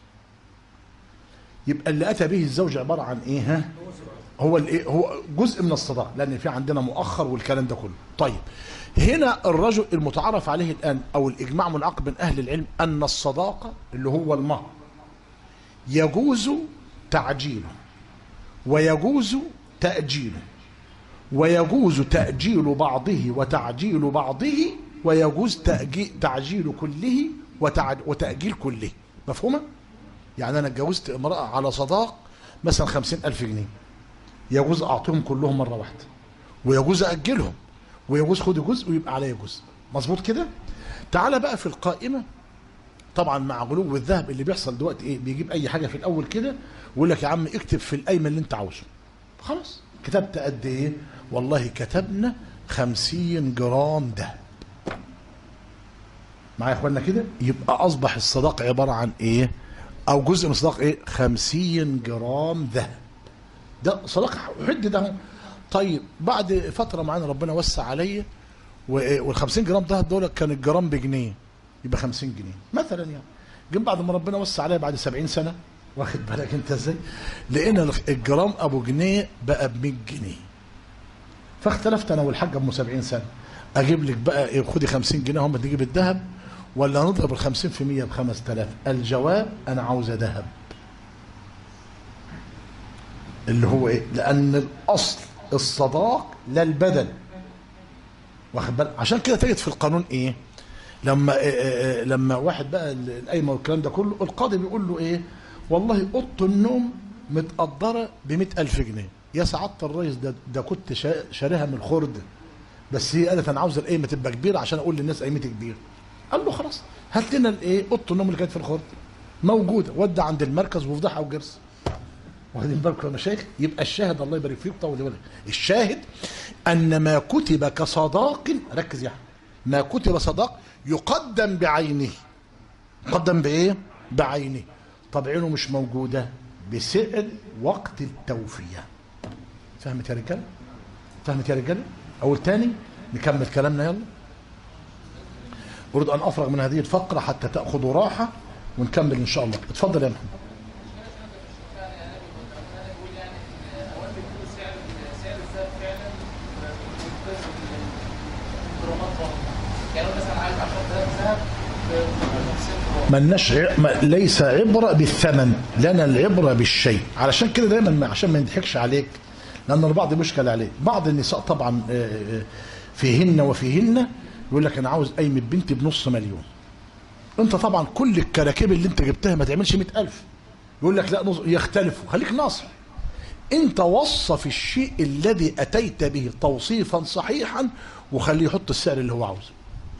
يبقى اللي أتى به الزوج عبارة عن إيه؟ ها؟ هو جزء من الصداق، لأن في عندنا مؤخر والكلام ده كله. طيب هنا الرجل المتعارف عليه الآن أو الإجماع منعقد من أهل العلم أن الصداقة اللي هو المهر يجوز تعجيله ويجوز تأجيله، ويجوز تأجيل بعضه وتعجيل بعضه، ويجوز تعجيل كله وتأجيل كله. مفهومة؟ يعني أنا اتجوزت امرأة على صداق مثلا 50,000 جنيه، يجوز أعطيهم كلهم مرة واحدة، ويجوز أأجلهم، ويجوز خد جزء ويبقى عليه جزء. مظبوط كده؟ تعال بقى في القائمة. طبعا مع غلو الذهب اللي بيحصل دلوقتي ايه؟ بيجيب اي حاجه في الاول كده ويقول لك يا عم اكتب في القايمه اللي انت عاوزه. خلاص كتبت قد ايه؟ والله كتبنا 50 جرام دهب. معايا يا اخوانا كده؟ يبقى اصبح الصداق عباره عن ايه؟ او جزء من الصداق ايه؟ 50 جرام ذهب. ده صداق حد ده. طيب بعد فتره معينه ربنا وسع عليا وال 50 جرام ذهب دول كان الجرام بجنيه، يبقى 50 جنيه مثلا يعني. جم بعد ما ربنا وسع عليا بعد 70 سنه، واخد بالك انت ازاي؟ لقينا الجرام ابو جنيه بقى ب 100 جنيه. فاختلفت انا والحاج ام 70 سنه، اجيب لك بقى ايه، خدي 50 جنيه هم تجيب الذهب، ولا نضرب ال 50% ب 5000؟ الجواب انا عاوزه ذهب. اللي هو ايه؟ لان الاصل الصداق لا البدل، واخد بالك؟ عشان كده تجد في القانون ايه؟ لما واحد بقى القايمه والكلام ده كله، القاضي بيقول له ايه؟ والله اوضه النوم متقدره ب 100,000 جنيه، يا سعاده الرئيس ده كنت شاريها من الخرده، بس هي قالت انا عاوزه القايمه تبقى كبيره عشان اقول للناس قيمتي كبيره. قال له خلاص هات لنا الايه؟ اوضه النوم اللي كانت في الخرده موجوده، ودى عند المركز وفضحها وجرس. واخدين بالكم يا مشايخ؟ يبقى الشاهد الله يبارك فيك طول بالك، الشاهد ان ما كتب كصداق، ركز يا احمد، ما كتب صداق يقدم بعينه. يقدم بايه؟ بعينه. طب عينه مش موجوده، بسعر وقت التوفيه. فهمت يا رجاله؟ فهمت يا رجاله؟ اول تاني نكمل كلامنا يلا. اريد ان افرغ من هذه الفقره حتى تاخذوا راحه ونكمل ان شاء الله. اتفضل يا محمد. ليس عبرة بالثمن، لنا العبرة بالشيء. علشان كده دايما عشان ما نضحكش عليك، لأن البعض بيشكل عليه. بعض النساء طبعا فيهن وفيهن يقول لك أنا عاوز قايمة بنتي بنص مليون. أنت طبعا كل الكراكيب اللي أنت جبتها ما تعملش 100,000. يقول لك لا نص، يختلفوا. خليك ناصح. أنت وصف الشيء الذي أتيت به توصيفا صحيحا وخليه يحط السعر اللي هو عاوزه.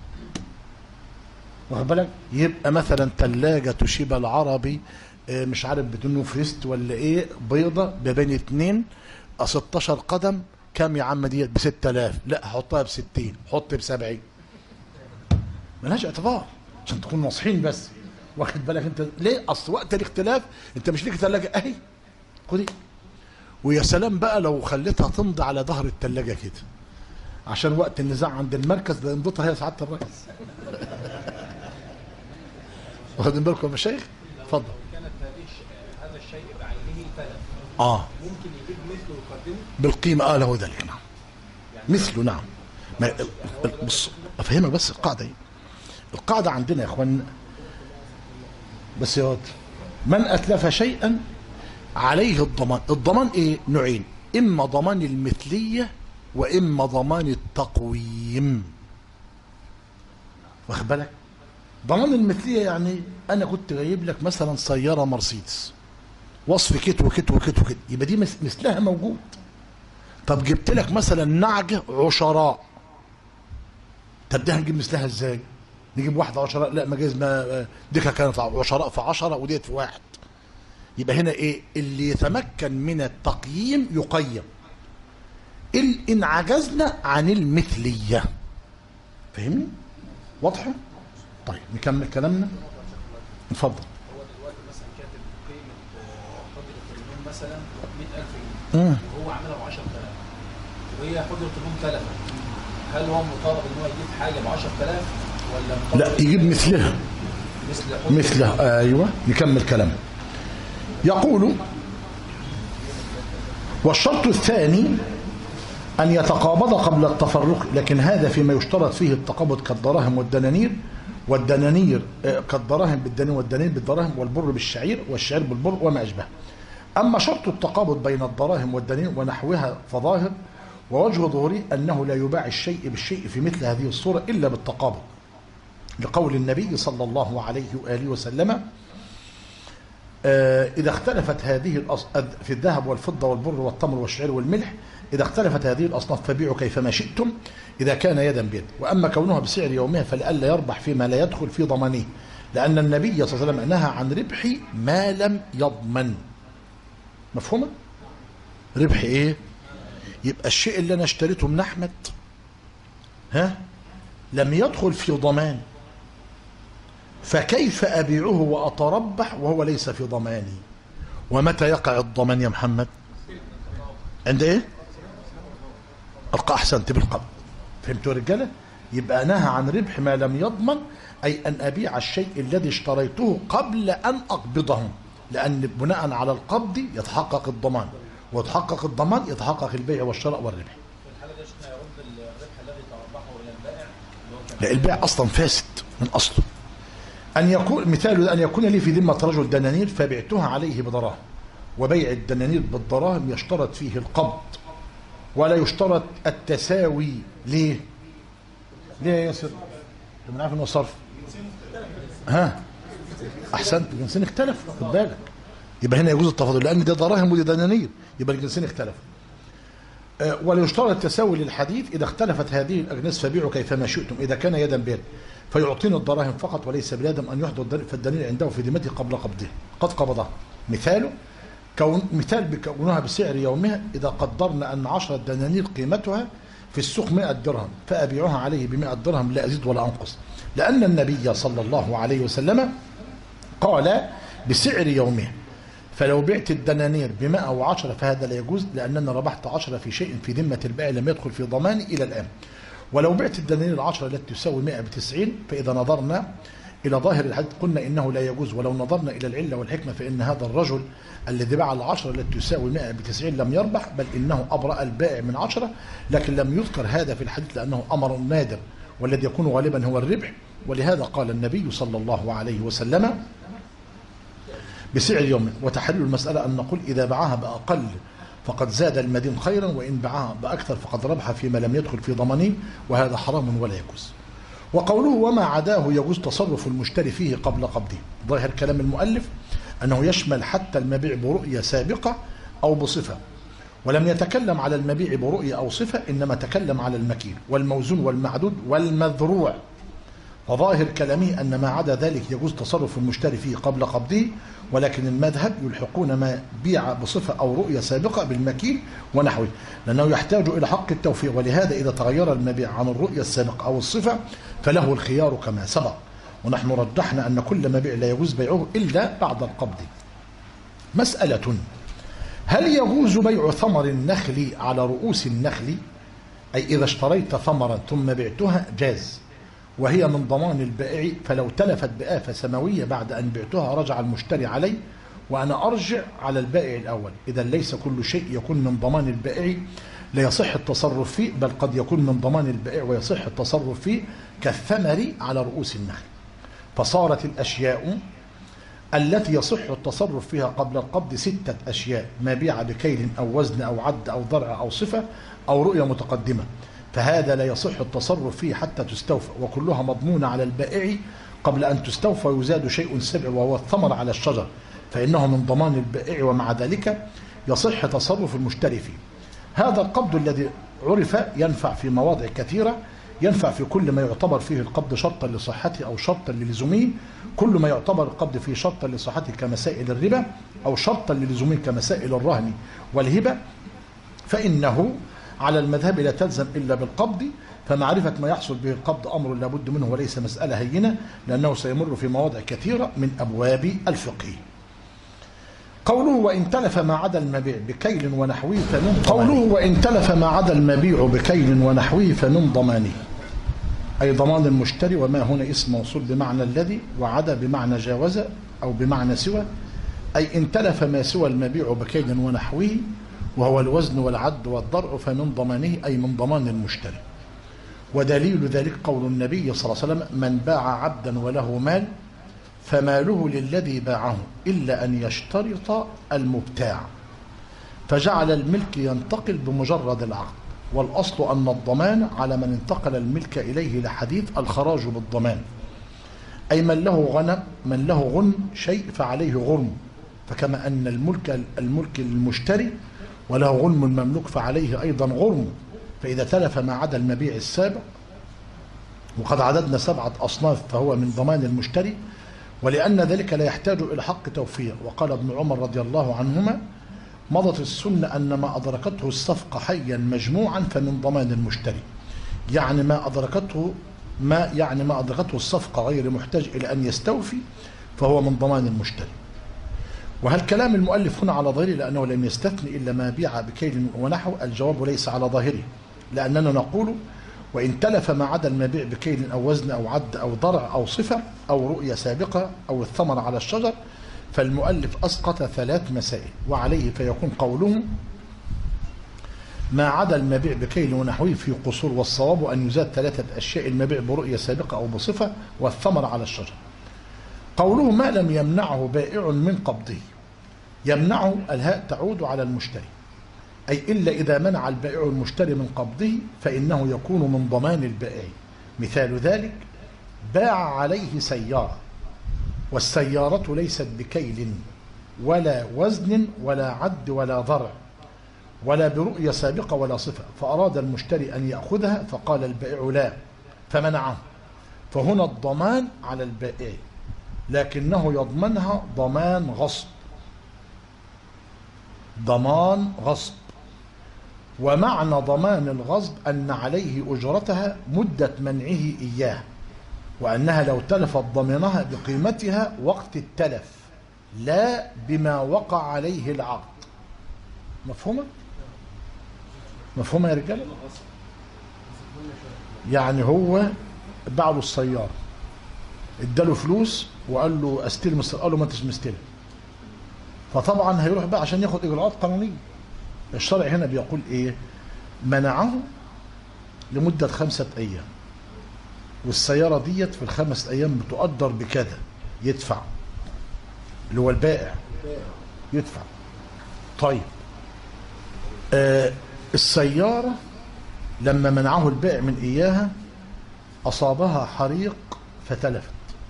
واخد بالك؟ يبقى مثلا ثلاجه توشيبا العربي مش عارف بتنو فريست ولا ايه، بيضه بين 2 16 قدم، كام يا عم ديت؟ ب 6000. لا حطها ب 60، حط ب 70. ملهاش اعتبار عشان تكون ناصحين بس. واخد بالك انت ليه؟ اصل وقت الاختلاف انت مش ليك ثلاجه اهي خدي. ويا سلام بقى لو خليتها تمضي على ظهر الثلاجه كده عشان وقت النزاع عند المركز ده يمضتها هي سعاده الرئيس. واخدين بالكم يا مشايخ؟ اتفضل. كانت هذا الشيء بعينه تلف، ممكن يجيب مثله ويقدمه بالقيمه له ذلك. نعم يعني مثله. نعم بص افهمك بس القاعده ايه. القاعده عندنا يا اخوان بس يا واد، من اتلف شيئا عليه الضمان. الضمان ايه؟ نوعين، اما ضمان المثليه واما ضمان التقويم. واخد بالك؟ ضمان المثليه يعني انا كنت جايب لك مثلا سياره مرسيدس وصف كت وكت وكت وكت، يبقى دي مثلها موجود. طب جبت لك مثلا نعجه عشراء، طب دي هنجيب مثلها ازاي؟ نجيب واحده عشراء؟ لا ما جايز، ما دي كانت عشراء في 10 وديت في 1. يبقى هنا ايه؟ اللي يتمكن من التقييم يقيم ان عجزنا عن المثليه. فهمني؟ واضحه؟ طيب نكمل كلامنا. اتفضل. هو دلوقتي مثلا كاتب قيمه حجره النوم مثلا 100,000 جنيه وهو عاملها ب 10,000 وهي حجره النوم تلفت، هل هو مطالب ان هو يجيب حاجه ب 10,000 ولا مطالب؟ لا يجيب مثلها. مثلها. ايوه نكمل كلامنا. يقول والشرط الثاني أن يتقابض قبل التفرق، لكن هذا فيما يشترط فيه التقابض كالدراهم والدنانير، والدنانير كالدراهم بالدنانير والدنانير بالدراهم والبر بالشعير والشعير بالبر وما أشبه. أما شرط التقابض بين الدراهم والدنانير ونحوها فظاهر، ووجه ظهوره أنه لا يباع الشيء بالشيء في مثل هذه الصورة إلا بالتقابض، لقول النبي صلى الله عليه وآله وسلم إذا اختلفت هذه في الذهب والفضة والبر والتمر والشعير والملح، إذا اختلفت هذه الأصناف فبيعوا كيفما شئتم إذا كان يدا بيد، وأما كونها بسعر يومها فلئلا يربح فيما لا يدخل في ضمانه، لأن النبي صلى الله عليه وسلم نهى عن ربح ما لم يضمن. مفهومة؟ ربح إيه؟ يبقى الشيء اللي أنا اشتريته من أحمد لم يدخل في ضمان، فكيف أبيعه وأتربح وهو ليس في ضماني؟ ومتى يقع الضمان يا محمد؟ عند إيه؟ أحسنت بالقبض. فهمتوا يا رجالة؟ يبقى نهى عن ربح ما لم يضمن، أي أن أبيع الشيء الذي اشتريته قبل أن أقبضه، لأن بناء على القبض يتحقق الضمان، ويتحقق الضمان يتحقق البيع والشراء والربح. في الحاله دي شيخنا يرد الربح الذي تربحه الى البائع اللي هو كان لا، البيع أصلا فاسد من أصله. أن يكون مثال أن يكون لي في ذمة رجل دنانير فبعتها عليه بدراهم، وبيع الدنانير بالدراهم يشترط فيه القبض ولا يشترط التساوي. ليه؟ ليه يا ياسر؟ من عارف انه صرف. ها احسنت، الجنسين اختلفوا، خد بالك. يبقى هنا يجوز التفاضل لان دي دراهم ودي دنانير، يبقى الجنسين اختلفوا. ولا يشترط التساوي للحديث اذا اختلفت هذه الاجناس فبيعوا كيفما شئتم اذا كان يدا بيد، فيعطينا الدراهم فقط وليس بلازم ان يحضر فالدليل عنده في ذمته قبل قبضه قد قبضها. مثاله مثال بكونها بسعر يومها إذا قدرنا أن 10 دنانير قيمتها في السوق 100 درهم فأبيعها عليه ب100 درهم لا أزيد ولا أنقص، لأن النبي صلى الله عليه وسلم قال بسعر يومها، فلو بعت الدنانير ب110 فهذا لا يجوز لأننا ربحت 10 في شيء في ذمة البائع لم يدخل في ضماني إلى الآن. ولو بعت الدنانير 10 التي تساوي 100 ب90 فإذا نظرنا إلى ظاهر الحديث قلنا إنه لا يجوز، ولو نظرنا إلى العلة والحكمة فإن هذا الرجل الذي باع 10 التي تساوي 100 ب90 لم يربح، بل إنه أبرأ البائع من 10، لكن لم يذكر هذا في الحديث لأنه أمر نادر والذي يكون غالبا هو الربح. ولهذا قال النبي صلى الله عليه وسلم بسعر يوم. وتحل المسألة أن نقول إذا باعها بأقل فقد زاد المدين خيرا، وإن باعها بأكثر فقد ربح فيما لم يدخل في ضمانه، وهذا حرام ولا يجوز. وقوله وما عداه يجوز تصرف المشتري فيه قبل قبضه، ظاهر كلام المؤلف أنه يشمل حتى المبيع برؤية سابقة أو بصفة، ولم يتكلم على المبيع برؤية أو صفة، إنما تكلم على المكيل والموزون والمعدود والمذروع. وظاهر كلامه أن ما عدا ذلك يجوز تصرف المشتري فيه قبل قبضه، ولكن المذهب يلحقون ما بيع بصفة أو رؤية سابقة بالمكيل ونحوه، لأنه يحتاج إلى حق التوفيق. ولهذا إذا تغير المبيع عن الرؤية السابقة أو الصفة فله الخيار كما سبق. ونحن رجحنا أن كل مبيع لا يجوز بيعه إلا بعد القبض. مسألة: هل يجوز بيع ثمر النخل على رؤوس النخل؟ أي إذا اشتريت ثمرا ثم بعتها جاز، وهي من ضمان البائع، فلو تلفت بآفة سماوية بعد أن بعتها رجع المشتري علي وأنا أرجع على البائع الأول. إذا ليس كل شيء يكون من ضمان البائع لا يصح التصرف فيه، بل قد يكون من ضمان البائع ويصح التصرف فيه كالثمر على رؤوس النخل. فصارت الأشياء التي يصح التصرف فيها قبل القبض 6 أشياء: ما بيع بكيل أو وزن أو عد أو ضرع أو صفة أو رؤية متقدمة، فهذا لا يصح التصرف فيه حتى تستوفى، وكلها مضمونة على البائع قبل أن تستوفى. يزاد شيء سبع وهو الثمر على الشجر، فإنه من ضمان البائع، ومع ذلك يصح تصرف المشتري فيه. هذا القبض الذي عرف ينفع في مواضع كثيرة، ينفع في كل ما يعتبر فيه القبض شرطا لصحته أو شرطا للزومه، كل ما يعتبر القبض فيه شرطا لصحته كمسائل الربا، أو شرطا للزومه كمسائل الرهن والهبة، فإنه على المذهب لا تلزم إلا بالقبض. فمعرفة ما يحصل به القبض أمر لابد منه وليس مسألة هينة، لأنه سيمر في مواضع كثيرة من أبواب الفقه. قوله وإن تلف ما عدا المبيع بكيل ونحوه فمن ضمانه. قوله وإن تلف ما عدا المبيع بكيل ونحوه فمن ضمانه، أي ضمان المشتري. وما هنا اسم موصول بمعنى الذي، وعدا بمعنى جاوز أو بمعنى سوى، أي إن تلف ما سوى المبيع بكيل ونحوه وهو الوزن والعد والضرع فمن ضمانه، أي من ضمان المشتري. ودليل ذلك قول النبي صلى الله عليه وسلم: من باع عبدا وله مال فماله للذي باعه إلا أن يشترط المبتاع، فجعل الملك ينتقل بمجرد العقد. والأصل أن الضمان على من انتقل الملك إليه، لحديث الخراج بالضمان، أي من له غنم شيء فعليه غرم، فكما أن الملك للمشتري وله غنم المملوك فعليه أيضا غرم. فإذا تلف ما عدا المبيع السابق، وقد عددنا 7 أصناف، فهو من ضمان المشتري، ولأن ذلك لا يحتاج إلى حق توفير. وقال ابن عمر رضي الله عنهما: مضت السنة أن ما أدركته الصفقة حيا مجموعا فمن ضمان المشتري، يعني ما أدركته الصفقة غير محتاج إلى أن يستوفي فهو من ضمان المشتري. وهل كلام المؤلف هنا على ظاهره لأنه لم يستثني إلا ما بيع بكيل ونحو؟ الجواب ليس على ظاهره، لأننا نقول وإن تلف ما عدا المبيع بكيل أو وزن أو عد أو ضرع أو صفة أو رؤية سابقة أو الثمر على الشجر، فالمؤلف أسقط 3 مسائل، وعليه فيكون قوله ما عدا المبيع بكيل ونحوه في قصور، والصواب أن يزاد 3 أشياء: المبيع برؤية سابقة أو بصفة والثمر على الشجر. قوله ما لم يمنعه بائع من قبضه، يمنعه الهاء تعود على المشتري، أي إلا إذا منع البائع المشتري من قبضه فإنه يكون من ضمان البائع. مثال ذلك باع عليه سيارة، والسيارة ليست بكيل ولا وزن ولا عد ولا ضرع ولا برؤية سابقة ولا صفة، فأراد المشتري أن يأخذها فقال البائع لا فمنعه، فهنا الضمان على البائع، لكنه يضمنها ضمان غصب، ضمان غصب. ومعنى ضمان الغصب أن عليه أجرتها مدة منعه إياه، وأنها لو تلفت ضمنها بقيمتها وقت التلف لا بما وقع عليه العقد. مفهومة؟ مفهومة يا رجال؟ يعني هو باع له السيارة، اداله فلوس وقال له استلم، قال له ما انتش مستلم، فطبعا هيروح بقى عشان ياخد اجراءات قانونيه. الشرع هنا بيقول ايه؟ منعه لمده 5 أيام، والسياره ديت في ال5 أيام بتؤجر بكذا، يدفع اللي هو البائع يدفع. طيب السياره لما منعه البائع من اياها اصابها حريق فتلفت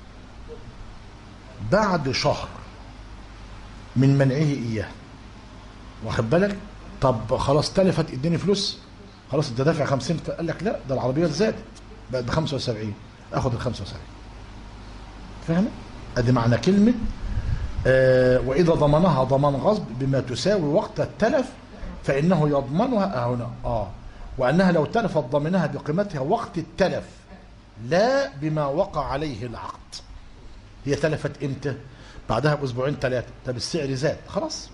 بعد شهر من منعه اياه، واخد بالك؟ طب خلاص تلفت، اديني فلوس، خلاص انت دافع 50، فقال لك لا ده العربيه زادت بقت ب75، اخد ال75. فاهم؟ ادي معنى كلمه واذا ضمنها ضمان غصب بما تساوي وقت التلف فانه يضمنها هنا وانها لو تلفت ضمنها بقيمتها وقت التلف لا بما وقع عليه العقد. هي تلفت امتى؟ بعدها باسبوعين 3، طب السعر زاد خلاص.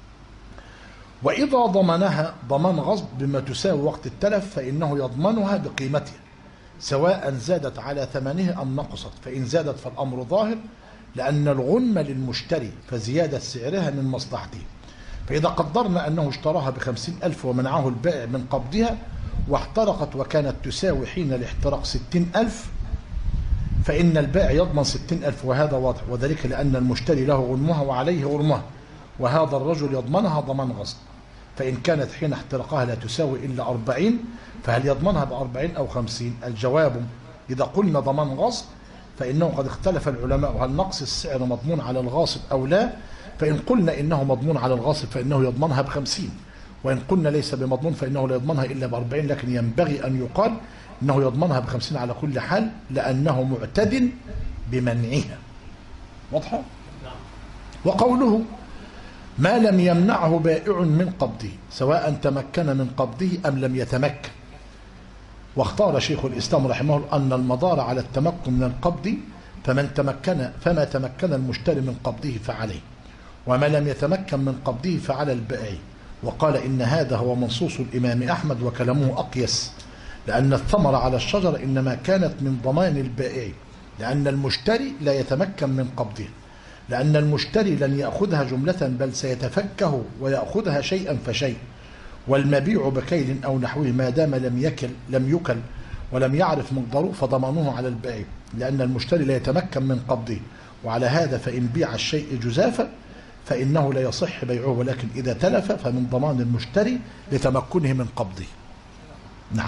واذا ضمنها ضمان غصب بما تساوي وقت التلف فانه يضمنها بقيمتها سواء زادت على ثمنه ام نقصت، فان زادت فالامر ظاهر لان الغنم للمشتري فزياده سعرها من مصلحته. فاذا قدرنا انه اشتراها ب50,000 ومنعه البائع من قبضها واحترقت وكانت تساوي حين الاحتراق 60,000 فإن البائع يضمن 60,000، وهذا واضح، وذلك لأن المشتري له غنمها وعليه غرمها، وهذا الرجل يضمنها ضمان غصب. فإن كانت حين احتراقها لا تساوي إلا 40 فهل يضمنها ب40 أو 50؟ الجواب إذا قلنا ضمان غصب فإنه قد اختلف العلماء هل نقص السعر مضمون على الغاصب أو لا. فإن قلنا إنه مضمون على الغاصب فإنه يضمنها ب50، وإن قلنا ليس بمضمون فإنه لا يضمنها إلا ب40، لكن ينبغي أن يقال إنه يضمنها ب50 على كل حال لأنه معتد بمنعها. واضحة؟ وقوله ما لم يمنعه بائع من قبضه سواء تمكن من قبضه أم لم يتمكن. واختار شيخ الإسلام رحمه الله أن المدار على التمكن من القبض، فما تمكن المشتري من قبضه فعليه، وما لم يتمكن من قبضه فعلى البائع. وقال إن هذا هو منصوص الإمام أحمد وكلامه أقيس، لأن الثمرة على الشجرة إنما كانت من ضمان البائع، لأن المشتري لا يتمكن من قبضها، لأن المشتري لن يأخذها جملة بل سيتفكه ويأخذها شيئا فشيء. والمبيع بكيل أو نحوه ما دام لم يكل ولم يعرف مقداره فضمانه على البائع، لأن المشتري لا يتمكن من قبضه. وعلى هذا فإن بيع الشيء جزافا فإنه لا يصح بيعه، ولكن إذا تلف فمن ضمان المشتري لتمكنه من قبضه. نعم.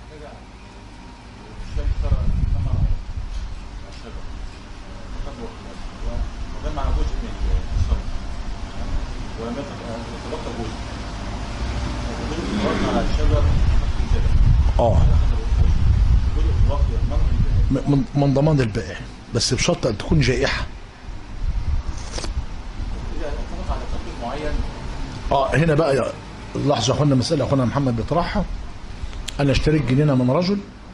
وكان مع جزء من الشرط ولم يتبقى جزء الجزء على الشجر من ضمان البائع، بس بشرط ان تكون جائحه. اذا اتفق على تطبيق معين. هنا بقى لحظه يا اخوانا، مساله اخونا محمد بيطرحها. انا اشتريت جنينه من رجل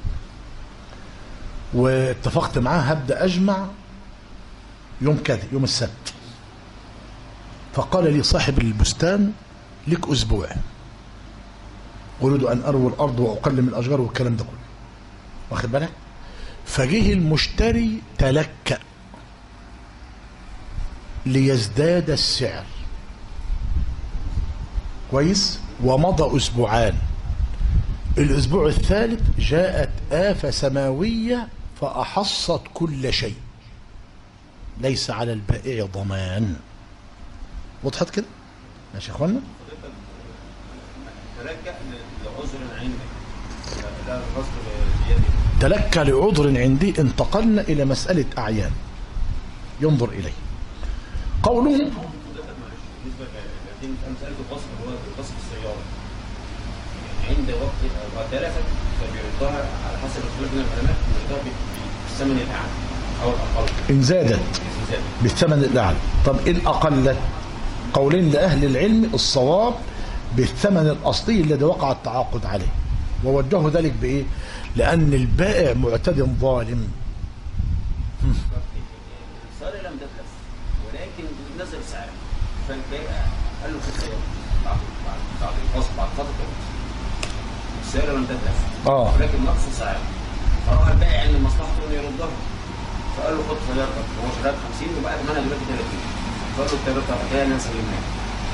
واتفقت معاه هبدا اجمع يوم كذا، يوم السبت، فقال لي صاحب البستان لك اسبوع اريد ان اروي الارض واقلم الاشجار والكلام ده كله. واخد بالك؟ فجه المشتري تلكأ ليزداد السعر، كويس، ومضى أسبوعان، الأسبوع الثالث جاءت آفة سماوية فأحصت كل شيء، ليس على البائع ضمان. وضحت كده؟ ماشي يا اخوانا؟ تلجأ لعذر عندك لا الغصب بيدك. تلكى لعذر عندي، انتقلنا إلى مسألة أعيان ينظر إليه. قوله بالنسبه لمساله الغصب اللي هو غصب السياره، يعني عند وقت تلفت فبيردها على حسب اختلاف بين العلماء، بيردها بالثمن الاعلى او الاقل. إن زادت بالثمن الأعلى. طب إن أقلت؟ قولين لأهل العلم، الصواب بالثمن الأصلي الذي وقع التعاقد عليه، ووجهوا ذلك بإيه؟ لأن البائع معتد ظالم. الصالح لم تتلف ولكن نزل سعره، فالبائع قال له في السيارة بعد الفصل بعد فترة السيارة لم تتلف ولكن نقص سعره، فراح البائع ان مصلحته انه يردها، فقال له خد سيارتك، هو شراها ب 50 وبقى ثمنها دلوقتي 30، فقال له السيارة بتاعتها انا سلمناها.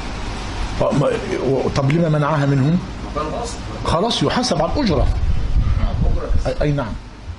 طب لما منعها منهم؟ خلاص يحاسب على الأجرة. أي نعم.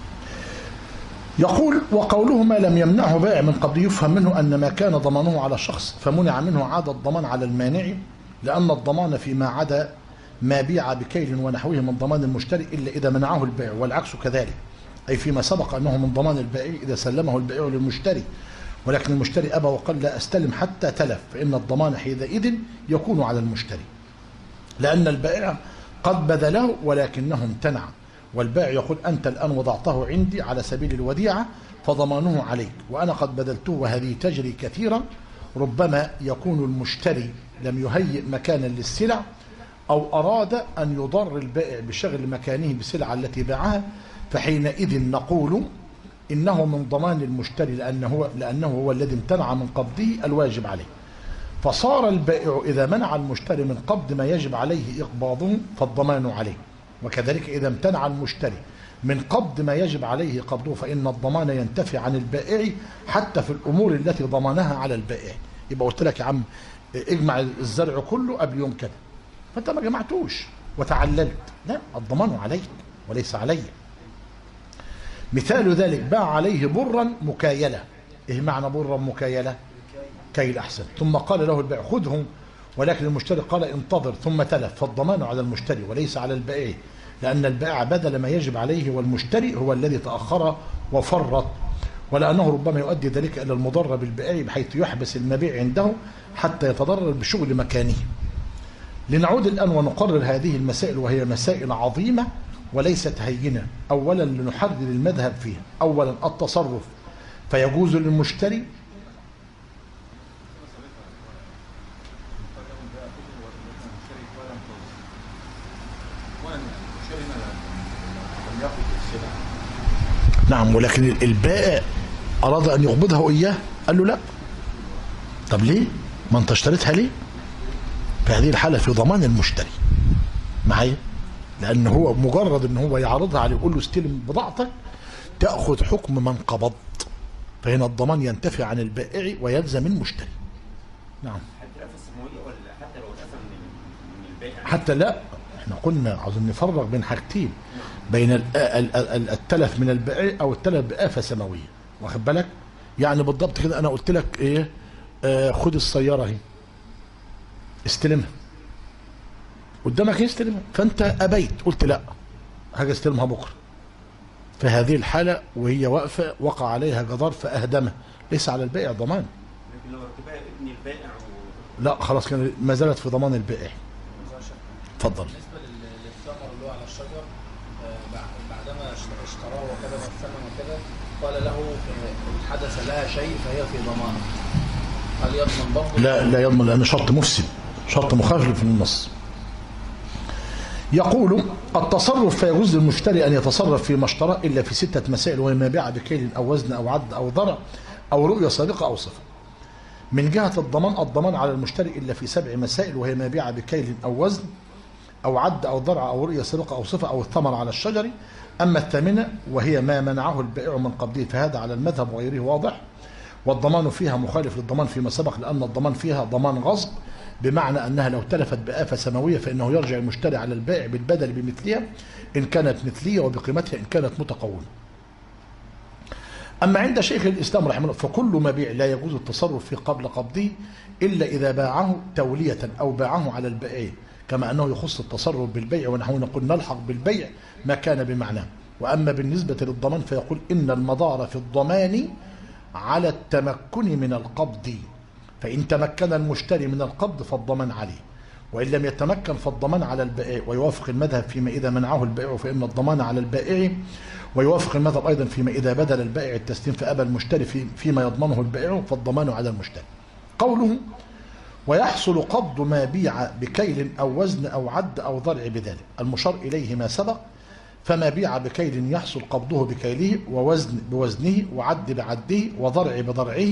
يقول وقوله ما لم يمنعه بائع من قبل يفهم منه أن ما كان ضمانه على الشخص فمنع منه عاد الضمان على المانع، لأن الضمان فيما عدا ما بيع بكيل ونحوه من ضمان المشتري إلا إذا منعه البائع، والعكس كذلك، أي فيما سبق أنه من ضمان البائع إذا سلمه البائع للمشتري ولكن المشتري أبى وقال لا أستلم حتى تلف، فإن الضمان حينئذ يكون على المشتري، لأن البائع قد بذله ولكنه امتنع، والبائع يقول أنت الآن وضعته عندي على سبيل الوديعة فضمانه عليك وأنا قد بذلته، وهذه تجري كثيرا. ربما يكون المشتري لم يهيئ مكانا للسلع أو أراد أن يضر البائع بشغل مكانه بالسلعة التي باعها، فحينئذ نقول إنه من ضمان المشتري لأنه هو الذي امتنع من قبضه الواجب عليه. فصار البائع إذا منع المشتري من قبض ما يجب عليه إقباضه فالضمان عليه، وكذلك إذا امتنع المشتري من قبض ما يجب عليه قبضه فإن الضمان ينتفي عن البائع حتى في الأمور التي ضمنها على البائع. يبقى قلت لك يا عم اجمع الزرع كله قبل يوم كده، فأنت ما جمعتوش وتعللت، لا، الضمان عليك وليس علي. مثال ذلك باع عليه برا مكايلة. إيه معنى برا مكايلة؟ كيل أحسن. ثم قال له البائع خذهم، ولكن المشتري قال انتظر ثم تلف، فالضمان على المشتري وليس على البائع، لأن البائع بذل ما يجب عليه والمشتري هو الذي تأخر وفرط، ولأنه ربما يؤدي ذلك إلى المضر بالبائع بحيث يحبس المبيع عنده حتى يتضرر بشغل مكانه. لنعود الآن ونقرر هذه المسائل وهي مسائل عظيمة وليست هينة. أولا لنحدد المذهب فيها. أولا التصرف فيجوز للمشتري نعم، ولكن البائع أراد أن يقبضها إياه قال له لا. طب ليه؟ ما أنت اشتريتها ليه؟ في هذه الحالة في ضمان المشتري معايا، لأن هو مجرد أن هو يعرضها عليه يقول له استلم بضاعتك تأخذ حكم من قبض، فهنا الضمان ينتفي عن البائع ويلزم المشتري. نعم. حتى الآفة السماوية ولا حتى لو الآفة من البائع؟ حتى لا، احنا قلنا عاوزين نفرق بين حاجتين، بين التلف من البائع او التلف بآفة سماوية، واخد بالك؟ يعني بالضبط كده انا قلت لك ايه، خد السيارة اهي استلمها، قدامك يستلمها، فانت ابيت قلت لا هاجي استلمها بكره، في هذه الحالة وهي واقفة وقع عليها جدار فأهدمها، ليس على البائع ضمان. لكن لو ارتباع ابن البائع لا خلاص كان ما زالت في ضمان البائع. اتفضل. بالنسبه للثمر اللي هو على الشجر، بعدما اشتراه وكذا والثمن وكده قال له ان حدث لها شيء فهي في ضمانه، هل يضمن برضه؟ لا يضمن، لأن شرط مفسد، شرط مخالف للنص. يقول التصرف فيجوز للمشتري أن يتصرف فيما اشترى إلا في 6 مسائل، وهي ما باع بكيل أو وزن أو عد أو ضرع أو رؤية صادقة أو صفة. من جهة الضمان على المشتري إلا في 7 مسائل، وهي ما باع بكيل أو وزن أو عد أو ضرع أو رؤية صادقة أو صفة أو الثمر على الشجر. أما الثامنة وهي ما منعه البائع من قبضه فهذا على المذهب وغيره واضح، والضمان فيها مخالف للضمان فيما سبق، لأن الضمان فيها ضمان غصب، بمعنى أنها لو تلفت بآفة سماوية فإنه يرجع المشتري على البائع بالبدل بمثلها إن كانت مثلية وبقيمتها إن كانت متقومة. أما عند شيخ الإسلام رحمه الله فكل مبيع لا يجوز التصرف فيه قبل قبضه إلا إذا باعه تولية أو باعه على البائع، كما أنه يخص التصرف بالبيع ونحن نقول نلحق بالبيع ما كان بمعناه. وأما بالنسبة للضمان فيقول إن المضار في الضمان على التمكن من القبض، فإن تمكن المشتري من القبض فالضمان عليه، وإن لم يتمكن فالضمان على البائع. ويوافق المذهب فيما إذا منعه البائع فإن الضمان على البائع، ويوافق المذهب أيضا فيما إذا بدل البائع التسليم فأبى المشتري فيما يضمنه البائع فالضمان على المشتري. قوله ويحصل قبض ما بيع بكيل أو وزن أو عد أو ضرع بذلك، المشار إليه ما سبق، فما بيع بكيل يحصل قبضه بكيله ووزن بوزنه وعد بعده وضرع بضرعه،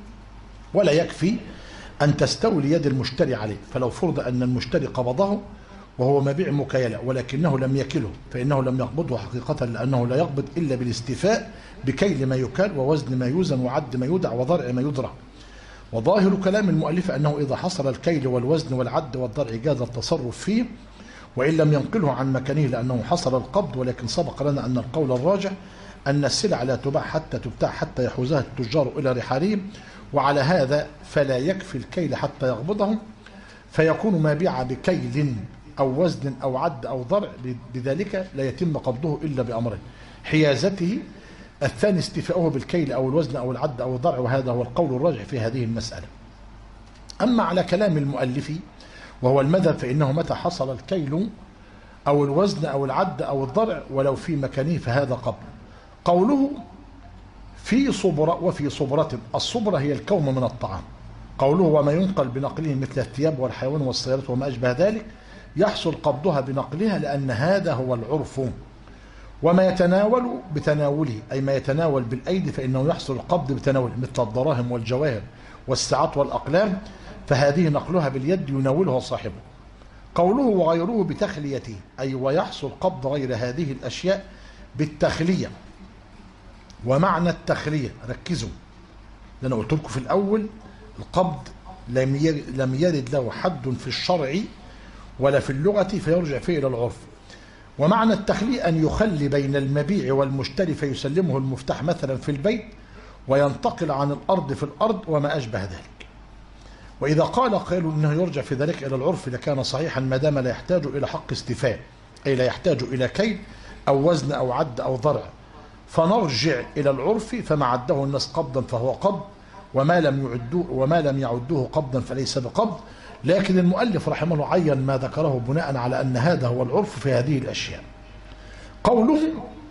ولا يكفي أن تستولي يد المشتري عليه. فلو فرض أن المشتري قبضه وهو مبيع مكيلة ولكنه لم يكله فإنه لم يقبضه حقيقة، لأنه لا يقبض إلا بالاستيفاء بكيل ما يكال ووزن ما يوزن وعد ما يودع وضرع ما يضرع. وظاهر كلام المؤلف أنه إذا حصل الكيل والوزن والعد والضرع جاز التصرف فيه وإن لم ينقله عن مكانه لأنه حصل القبض، ولكن سبق لنا أن القول الراجح أن السلع لا تباع حتى تبتاع حتى يحوزها التجار إلى رحالهم، وعلى هذا فلا يكفي الكيل حتى يقبضهم، فيكون ما بيع بكيل أو وزن أو عد أو ضرع بذلك لا يتم قبضه إلا بأمرين: حيازته، الثاني استيفاؤه بالكيل أو الوزن أو العد أو الضرع، وهذا هو القول الراجح في هذه المسألة. أما على كلام المؤلف وهو المذهب فإنه متى حصل الكيل أو الوزن أو العد أو الضرع ولو في مكانه فهذا قبل. قوله في صبرة وفي صبرة، الصبرة هي الكوم من الطعام. قوله وما ينقل بنقله مثل الثياب والحيوان والسيارات وما أشبه ذلك يحصل قبضها بنقلها لأن هذا هو العرف. وما يتناول بتناوله أي ما يتناول بالأيدي فإنه يحصل القبض بتناوله مثل الدراهم والجواهر والساعات والأقلام، فهذه نقلها باليد يناولها صاحبه. قوله وغيره بتخليته أي ويحصل قبض غير هذه الأشياء بالتخلية. ومعنى التخلية ركزوا لأن قلت لكم في الأول القبض لم يرد له حد في الشرع ولا في اللغة فيرجع فيه إلى العرف. ومعنى التخلية أن يخلي بين المبيع والمشتري فيسلمه المفتاح مثلا في البيت وينتقل عن الأرض في الأرض وما أشبه ذلك. وإذا قالوا إنه يرجع في ذلك إلى العرف لكان صحيحا ما دام لا يحتاج إلى حق استيفاء، أي لا يحتاج إلى كيل أو وزن أو عد أو ضرع، فنرجع إلى العرف فما عده الناس قبضا فهو قبض وما لم يعدوه قبضا فليس بقبض. لكن المؤلف رحمه الله عين ما ذكره بناء على أن هذا هو العرف في هذه الأشياء. قوله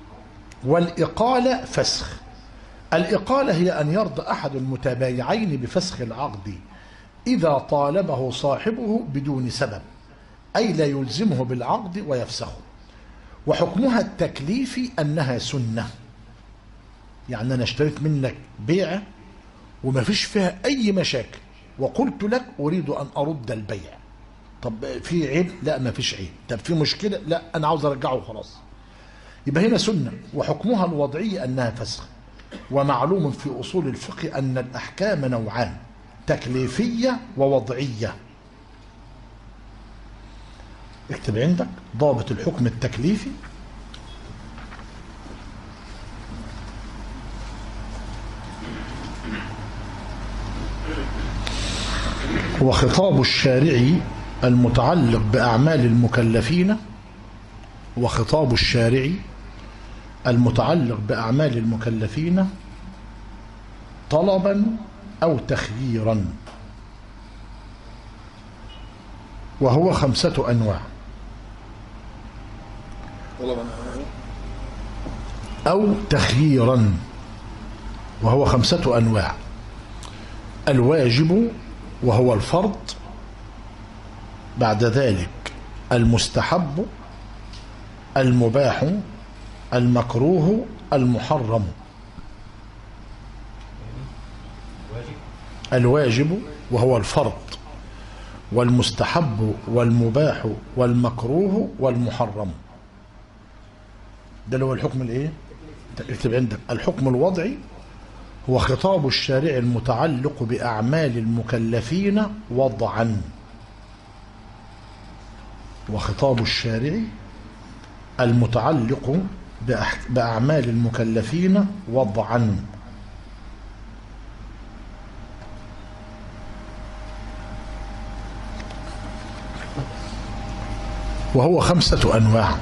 والإقالة فسخ، الإقالة هي أن يرضى أحد المتبايعين بفسخ العقد إذا طالبه صاحبه بدون سبب، أي لا يلزمه بالعقد ويفسخه. وحكمها التكليفي أنها سنة، يعني أنا اشتريت منك بيعة وما فيش فيها أي مشاكل وقلت لك أريد أن أرد البيع. طب في عيب؟ لا ما فيش عيب. طب في مشكلة؟ لا أنا عاوز أرجعه خلاص. يبقى هنا سنة. وحكمها الوضعي أنها فسخ. ومعلوم في أصول الفقه أن الأحكام نوعان: تكليفية ووضعية. اكتب عندك ضابط الحكم التكليفي وخطاب الشارع المتعلق بأعمال المكلفين، وخطاب الشارع المتعلق بأعمال المكلفين طلبا أو تخييرا، وهو 5 أنواع. طلبا أو تخييرا وهو 5 أنواع: الواجب وهو الفرض، بعد ذلك المستحب، المباح، المكروه، المحرم. الواجب وهو الفرض والمستحب والمباح والمكروه والمحرم. ده اللي هو الحكم الايه؟ اكتب عندك: الحكم الوضعي هو خطاب الشارع المتعلق بأعمال المكلفين وضعا. وخطاب الشارع المتعلق بأعمال المكلفين وضعا. وهو 5 أنواع: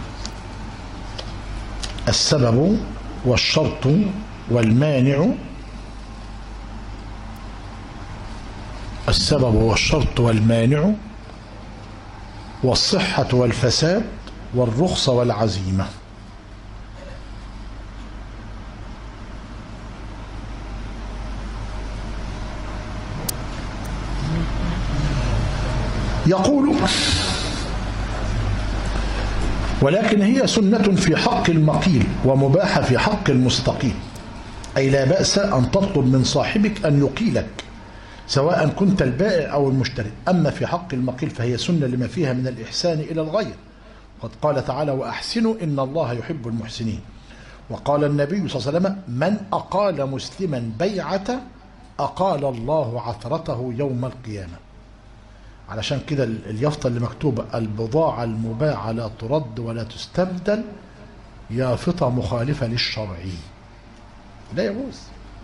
السبب والشرط والمانع. السبب والشرط والمانع، والصحة والفساد، والرخصة والعزيمة. يقول: ولكن هي سنة في حق المقيل ومباحة في حق المستقيم، أي لا بأس أن تطلب من صاحبك أن يقيلك سواء كنت البائع أو المشتري. أما في حق المقيل فهي سنة لما فيها من الإحسان إلى الغير. قد قال تعالى: وأحسنوا إن الله يحب المحسنين. وقال النبي صلى الله عليه وسلم: من أقال مسلما بيعة أقال الله عثرته يوم القيامة. علشان كده اليافطة اللي مكتوبة: البضاعة المباعة لا ترد ولا تستبدل، يافطة مخالفة للشرع، لا يجوز.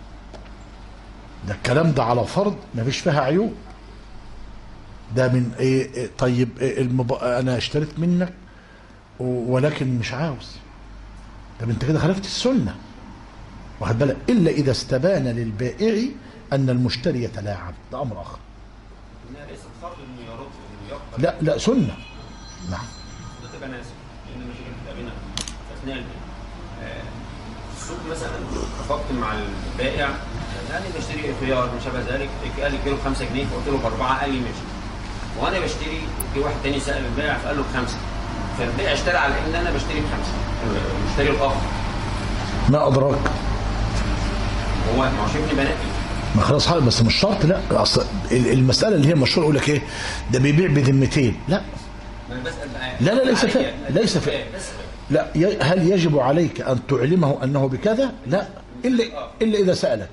ده الكلام ده على فرض ما فيش فيها عيوب. ده من ايه؟ طيب انا اشتريت منك ولكن مش عاوز. طب انت كده خالفت السنة، واخد بالك؟ الا اذا استبان للبائع ان المشتري يتلاعب، ده امر اخر. ليس بفرض انه يرد انه يقبل. لا سنة. نعم. ده تبقى ناسب لان المشاكل بتقابلنا اثناء البيع. في السوق مثلا اتفقت مع البائع يعني بشتري خيار ما شابه ذلك، قال لي كيلو ب5 جنيه، فقلت له ب4، قال لي ماشي. وانا بشتري جه واحد تاني سال البائع فقال له ب5، فالبائع اشترى على ان انا بشتري ب5، المشتري الاخر ما ادراك؟ هو ما هو شايفني بنقي. ما خلاص حاجة، بس مش شرط. لا اصل المساله اللي هي مشهور يقول لك ايه؟ ده بيبيع بذمتين. لا انا بسال لا ليس فيه. لا هل يجب عليك ان تعلمه انه بكذا؟ لا، الا اذا سالك.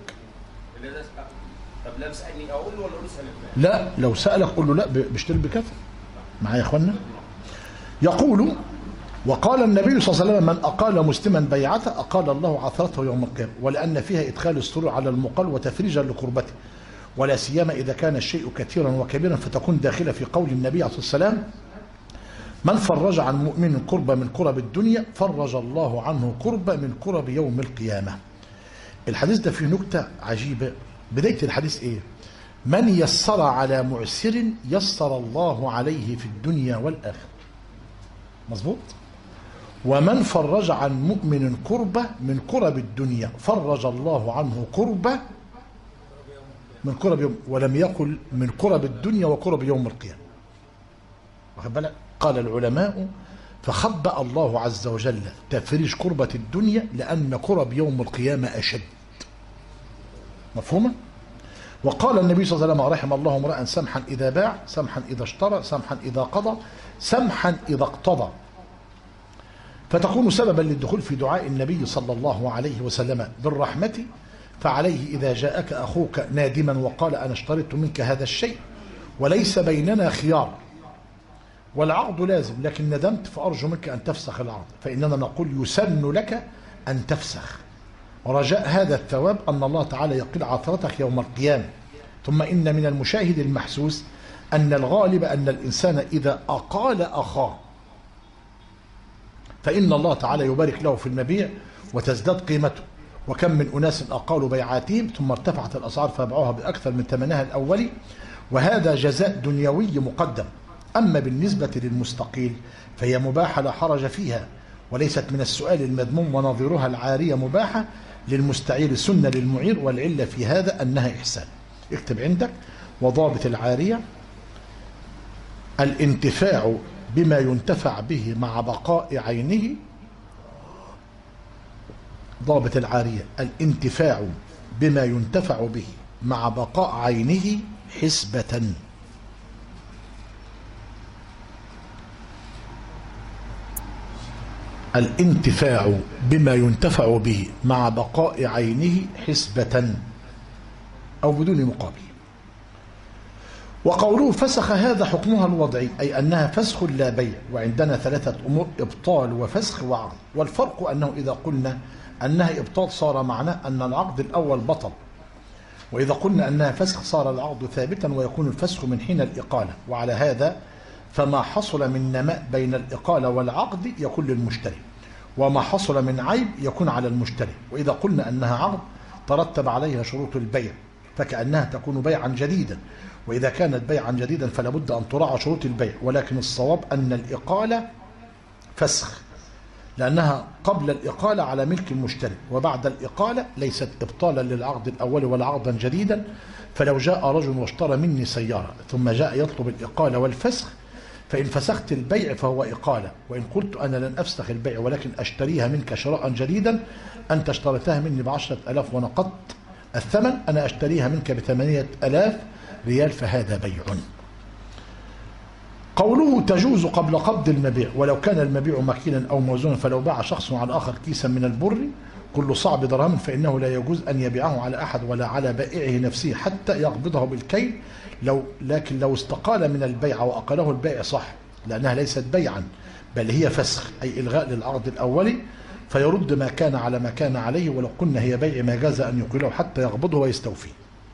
طب لا بسالني اقول له ولا اقول اسالك؟ لا لو سالك قول له لا بشتري بكذا. معايا يا اخوانا؟ يقول: وقال النبي صلى الله عليه وسلم: من أقال مسلما بيعته أقال الله عثرته يوم القيامة، ولأن فيها إدخال السرور على المقال وتفريجا لقربته، ولا سيما إذا كان الشيء كثيرا وكبيرا، فتكون داخلة في قول النبي عليه الصلاة والسلام: من فرج عن مؤمن كربة من كرب الدنيا فرج الله عنه كربة من كرب يوم القيامة. الحديث ده فيه نكتة عجيبة. بداية الحديث إيه؟ من يسر على معسر يسر الله عليه في الدنيا والآخرة. مظبوط؟ ومن فرج عن مؤمن كربة من كرب الدنيا فرج الله عنه كربة من كرب يوم، ولم يقل من كرب الدنيا وكرب يوم القيامة. واخد بالك؟ قال العلماء: فخبأ الله عز وجل تفريج كربة الدنيا لأن كرب يوم القيامة أشد. مفهومة؟ وقال النبي صلى الله عليه وسلم: رحم الله امرأ سمحا إذا باع، سمحا إذا اشترى، سمحا إذا قضى، سمحا إذا اقتضى. فتكون سببا للدخول في دعاء النبي صلى الله عليه وسلم بالرحمة. فعليه إذا جاءك أخوك نادما وقال: أنا اشتريت منك هذا الشيء وليس بيننا خيار والعقد لازم، لكن ندمت فأرجو منك أن تفسخ العقد، فإننا نقول: يسن لك أن تفسخ، ورجاء هذا الثواب أن الله تعالى يقل عثرتك يوم القيامة. ثم إن من المشاهد المحسوس أن الغالب أن الإنسان إذا أقال أخاه فإن الله تعالى يبارك له في المبيع وتزداد قيمته. وكم من أناس أقالوا بيعاتهم ثم ارتفعت الأسعار فباعوها بأكثر من ثمنها الأولي، وهذا جزاء دنيوي مقدم. أما بالنسبة للمستقيل فهي مباحة لا حرج فيها، وليست من السؤال المذموم، ونظيرها العارية مباحة للمستعير سنة للمعير، والعلة في هذا أنها إحسان. اكتب عندك: وضابط العارية الانتفاع بما ينتفع به مع بقاء عينه. ضابط العارية الانتفاع بما ينتفع به مع بقاء عينه حسبة. الانتفاع بما ينتفع به مع بقاء عينه حسبة أو بدون مقابل. وقوله فسخ هذا حكمها الوضعي، أي أنها فسخ لا بيع. وعندنا ثلاثة أمور: إبطال وفسخ وعقد. والفرق أنه إذا قلنا أنها إبطال صار معناه أن العقد الأول بطل، وإذا قلنا أنها فسخ صار العقد ثابتا ويكون الفسخ من حين الإقالة. وعلى هذا فما حصل من نماء بين الإقالة والعقد يكون للمشتري، وما حصل من عيب يكون على المشتري. وإذا قلنا أنها عقد ترتب عليها شروط البيع فكأنها تكون بيعا جديدا، وإذا كانت بيعا جديدا فلا بد أن تراعى شروط البيع. ولكن الصواب أن الإقالة فسخ، لأنها قبل الإقالة على ملك المشتري، وبعد الإقالة ليست إبطالا للعقد الأول ولا عقدا جديدا. فلو جاء رجل واشترى مني سيارة ثم جاء يطلب الإقالة والفسخ، فإن فسخت البيع فهو إقالة. وإن قلت أنا لن أفسخ البيع ولكن أشتريها منك شراء جديدا، أنت اشتريتها مني ب10,000 ونقضت الثمن، أنا أشتريها منك ب8,000 ريال، فهذا بيع. قوله تجوز قبل قبض المبيع ولو كان المبيع مكيلا أو موزونا، فلو باع شخص على آخر كيسا من البر كل صعب درهم فإنه لا يجوز أن يبيعه على أحد ولا على بائعه نفسه حتى يقبضه بالكيل. لكن لو استقال من البيع وأقله البائع صح، لأنها ليست بيعا بل هي فسخ، أي إلغاء للعقد الأولي، فيرد ما كان على ما كان عليه. ولو قلنا هي بيع ما جاز أن يقيله حتى يقبضه ويستوفي.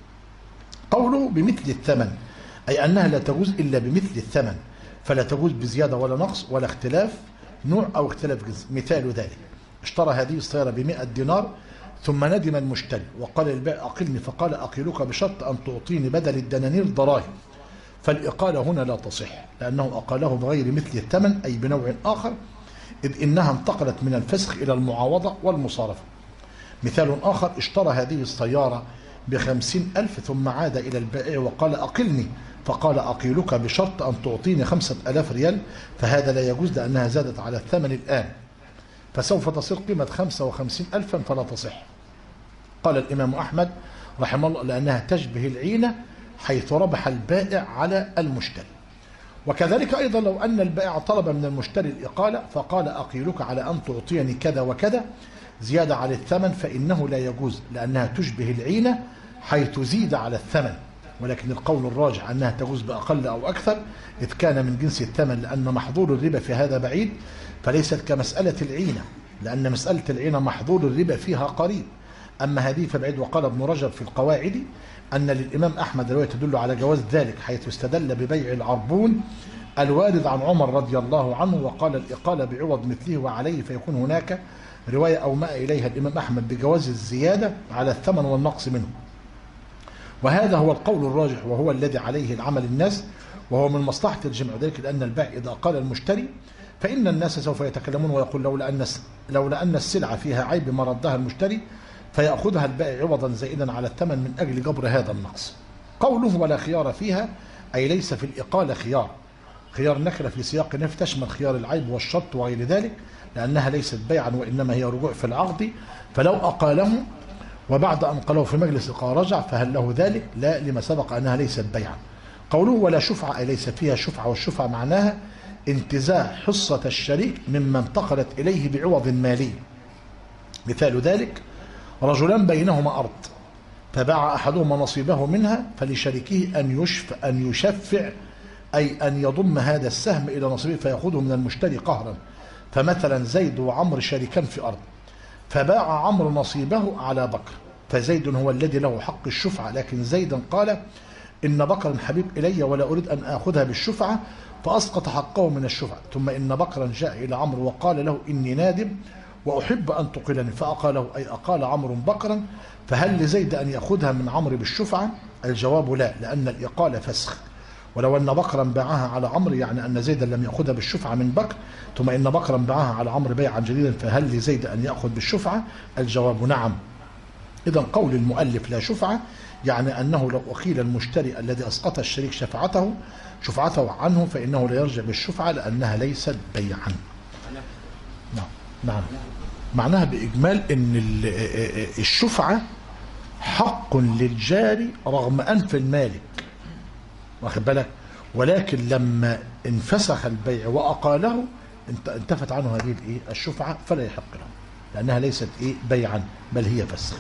قوله بمثل الثمن، أي أنها لا تجوز إلا بمثل الثمن، فلا تجوز بزيادة ولا نقص ولا اختلاف نوع أو اختلاف جنس. مثال ذلك: اشترى هذه السيارة ب100 دينار ثم ندم المشتري وقال البائع أقلني، فقال أقيلك بشرط أن تعطيني بدل الدنانير دراهم، فالإقالة هنا لا تصح، لأنه أقاله بغير مثل الثمن أي بنوع آخر، إذ إنها انتقلت من الفسخ إلى المعاوضة والمصارفة. مثال آخر: اشترى هذه السيارة ب50,000 ثم عاد إلى البائع وقال أقلني، فقال أقيلك بشرط أن تعطيني 5,000 ريال، فهذا لا يجوز لأنها زادت على الثمن الآن، فسوف تصير قيمة 55,000 فلا تصح. قال الإمام أحمد رحمه الله: لأنها تشبه العينة حيث ربح البائع على المشتري. وكذلك أيضا لو أن البائع طلب من المشتري الإقالة فقال أقيلك على أن تعطيني كذا وكذا زيادة على الثمن، فإنه لا يجوز لأنها تشبه العينة حيث زيد على الثمن. ولكن القول الراجح أنها تجوز بأقل أو أكثر إذ كان من جنس الثمن، لأن محظور الربا في هذا بعيد، فليست كمسألة العينة، لأن مسألة العينة محظور الربا فيها قريب، أما هذه فبعيد. وقال ابن رجب في القواعد أن للإمام أحمد رواية تدل على جواز ذلك، حيث استدل ببيع العربون الوارد عن عمر رضي الله عنه وقال الإقالة بعوض مثله وعليه، فيكون هناك رواية أومأ إليها الإمام أحمد بجواز الزيادة على الثمن والنقص منه. وهذا هو القول الراجح وهو الذي عليه العمل الناس، وهو من مصلحة الجمع، ذلك لأن البائع إذا قال المشتري فإن الناس سوف يتكلمون ويقول لولا أن السلعة فيها عيب ما ردها المشتري، فيأخذها البائع عوضا زائدا على الثمن من أجل جبر هذا النقص. قوله ولا خيار فيها، أي ليس في الإقالة خيار نكرة في سياق نفي تشمل خيار العيب والشرط وغير ذلك، لأنها ليست بيعا وإنما هي رجوع في العقد. فلو أقاله وبعد أن قاله في مجلس إقالة رجع فهل له ذلك؟ لا، لما سبق أنها ليست بيعا. قوله ولا شفعة، أي ليس فيها شفعة، والشفعة معناها انتزاع حصة الشريك مما انتقلت إليه بعوض مالي. مثال ذلك: رجلان بينهما أرض فباع أحدهما نصيبه منها، فلشريكه أن يشفع، أي أن يضم هذا السهم إلى نصيبه فيأخذه من المشتري قهرا. فمثلا زيد وعمر شريكان في أرض، فباع عمرو نصيبه على بكر، فزيد هو الذي له حق الشفعة، لكن زيدا قال إن بكرا حبيب إلي ولا أريد أن آخذها بالشفعة، فأسقط حقه من الشفعة. ثم إن بكرا جاء إلى عمرو وقال له إني نادم وأحب أن تقلني، فأقاله، أي أقال عمرو بكرا، فهل لزيد أن يأخذها من عمرو بالشفعة؟ الجواب لا، لأن الإقالة فسخ. ولو أن بكرا باعها على عمرو يعني أن زيدا لم يأخذها بالشفعة من بكر، ثم إن بكرا باعها على عمرو بيعا جديدا، فهل لزيد أن يأخذ بالشفعة؟ الجواب نعم. إذا قول المؤلف لا شفعة يعني أنه لو أقيل المشتري الذي أسقط الشريك شفعته عنه فإنه لا يرجع بالشفعة لأنها ليست بيعا. نعم. معناها بإجمال أن الشفعة حق للجاري رغم أنف المالك، واخد بالك، ولكن لما انفسخ البيع وأقاله انتفت عنه هذه الايه الشفعة فلا يحق له، لأنها ليست ايه بيعا بل هي فسخ.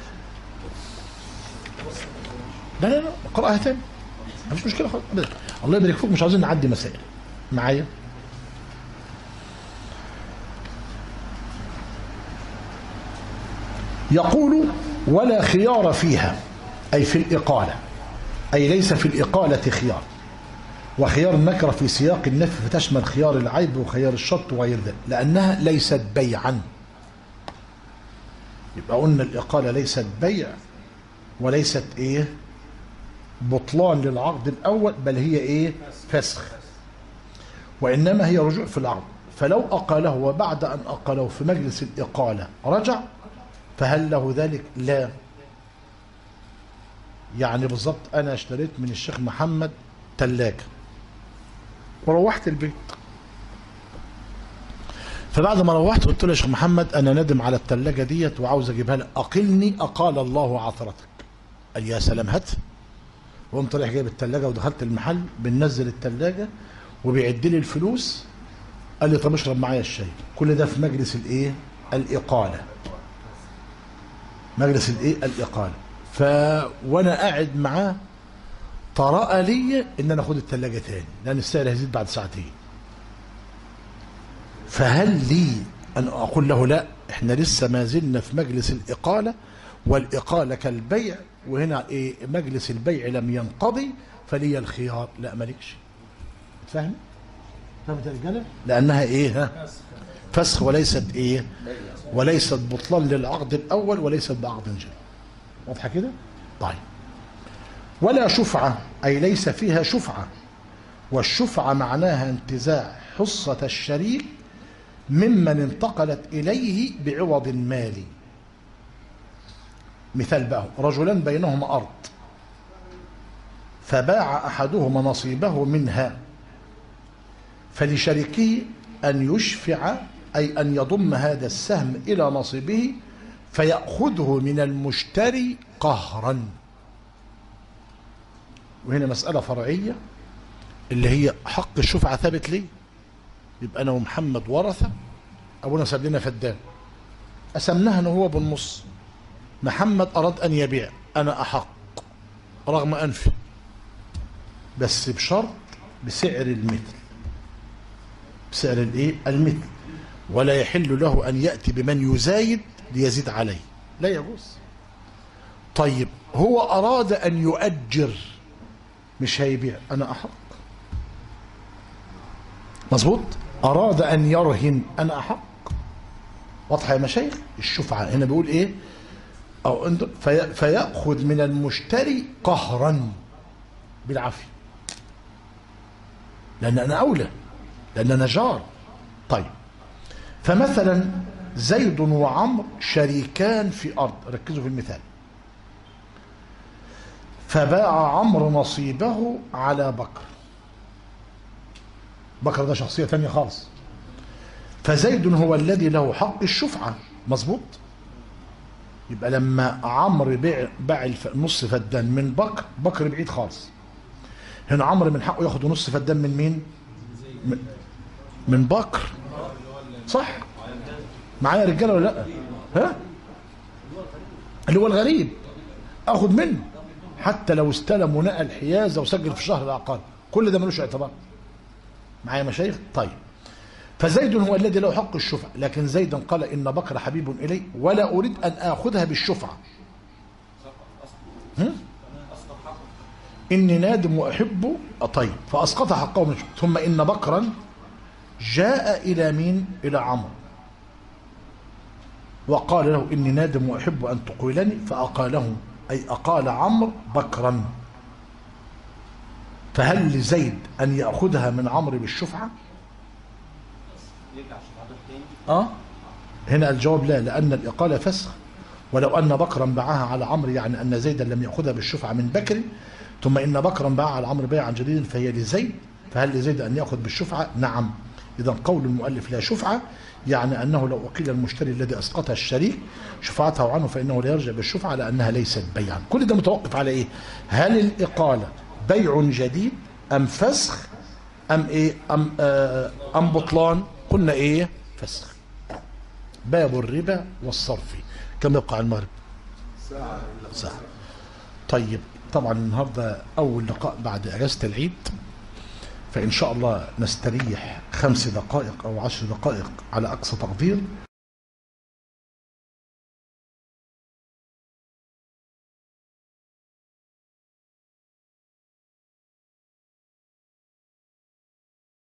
لا اقرأها تاني مفيش مشكلة خالص. الله يبارك فيك، مش عاوزين نعدي مسائل معايا. يقول ولا خيار فيها، أي في الإقالة، أي ليس في الإقالة خيار. وخيار النكرة في سياق النفي فتشمل خيار العيب وخيار الشرط وغير ذلك، لأنها ليست بيعا. يبقى قلنا الإقالة ليست بيع وليست إيه بطلان للعقد الأول، بل هي إيه فسخ، وإنما هي رجوع في العقد. فلو أقاله وبعد أن أقاله في مجلس الإقالة رجع، فهل له ذلك؟ لا. يعني بالضبط أنا اشتريت من الشيخ محمد ثلاجة وروحت البيت، فبعد ما روحت قلت له يا شيخ محمد أنا ندم على الثلاجة ديت وعاوز أجيبها لك، أقلني أقال الله عثرتك. قال يا سلام هات. وقمت رايح جايب الثلاجة ودخلت المحل بننزل الثلاجة وبيعد لي الفلوس. قال لي طب اشرب معايا الشاي. كل ده في مجلس الايه الإقالة، مجلس الايه الإقالة. وانا قاعد معاه طرأ لي ان انا اخد الثلاجة تاني لان السعر هيزيد بعد ساعتين. فهل لي ان اقول له لا احنا لسه ما زلنا في مجلس الإقالة والإقالة كالبيع، وهنا ايه مجلس البيع لم ينقضي فلي الخيار؟ لا مالكش. فاهم؟ فهمت يا رجاله؟ لانها ايه فسخ وليست ايه وليست بطلان للعقد الاول وليست بعقد جديد. واضحه كده؟ طيب. ولا شفعة، أي ليس فيها شفعة. والشفعة معناها انتزاع حصة الشريك ممن انتقلت إليه بعوض مالي. مثال بقى رجلان بينهما أرض فباع أحدهما نصيبه منها، فلشريكه أن يشفع، أي أن يضم هذا السهم إلى نصيبه فيأخذه من المشتري قهرا. وهنا مسألة فرعية اللي هي حق الشفعة ثابت ليه؟ يبقى أنا ومحمد ورثة، أبونا ساب لنا فدان، قسمناها أنا هو بالنص. محمد أراد أن يبيع، أنا أحق رغم أنفي، بس بشرط بسعر المثل، بسعر الإيه؟ المثل. ولا يحل له أن يأتي بمن يزايد ليزيد عليه، لا يجوز. طيب هو أراد أن يؤجر مش هيبيع، أنا أحق. مظبوط؟ أراد أن يرهن، أنا أحق. واضحة يا مشايخ؟ الشفعة هنا بيقول إيه؟ أو فيأخذ من المشتري قهرا بالعافية، لأن أنا أولى، لأن أنا جار. طيب فمثلا زيد وعمر شريكان في أرض، ركزوا في المثال، فباع عمرو نصيبه على بكر. بكر ده شخصية تانية خالص، فزيد هو الذي له حق الشفعة. مظبوط؟ يبقى لما عمرو باع نص فدان من بكر، بكر بعيد خالص. هنا عمرو من حقه ياخد نص فدان من مين؟ من بكر. صح؟ معايا رجاله ولا لا؟ ها؟ اللي هو الغريب اخد منه حتى لو استلم ونقل حيازه وسجل في الشهر العقاري، كل ده ملوش اعتبار. معايا مشايخ؟ طيب فزيد هو الذي له حق الشفعة، لكن زيد قال إن بكر حبيب إلي ولا أريد أن آخذها بالشفعة. إني نادم وأحب. طيب فأسقط حقه من الشفعة. ثم إن بكرا جاء إلى مين؟ إلى عمرو وقال له إني نادم وأحب أن تقيلني، فأقاله، أي أقال عمرو بكرا. فهل لزيد أن يأخذها من عمرو بالشفعة؟ هنا الجواب لا، لأن الإقالة فسخ. ولو أن بكرا باعها على عمرو يعني أن زيدا لم يأخذها بالشفعة من بكر، ثم إن بكرا باع على عمرو بيعا جديدا فهي لزيد، فهل لزيد أن يأخذ بالشفعة؟ نعم. إذا قول المؤلف لا شفعة يعني أنه لو أقيل المشتري الذي أسقطها الشريك شفعته عنه فإنه لا يرجع بالشفعة لأنها ليست بيعا. كل ده متوقف على إيه؟ هل الإقالة بيع جديد أم فسخ أم إيه أم بطلان؟ قلنا ايه؟ فسخ. باب الربا والصرف. كم يبقى المغرب؟ ساعة. طيب طبعا النهارده اول لقاء بعد اجازه العيد، فان شاء الله نستريح 5 دقائق او 10 دقائق على اقصى تقدير.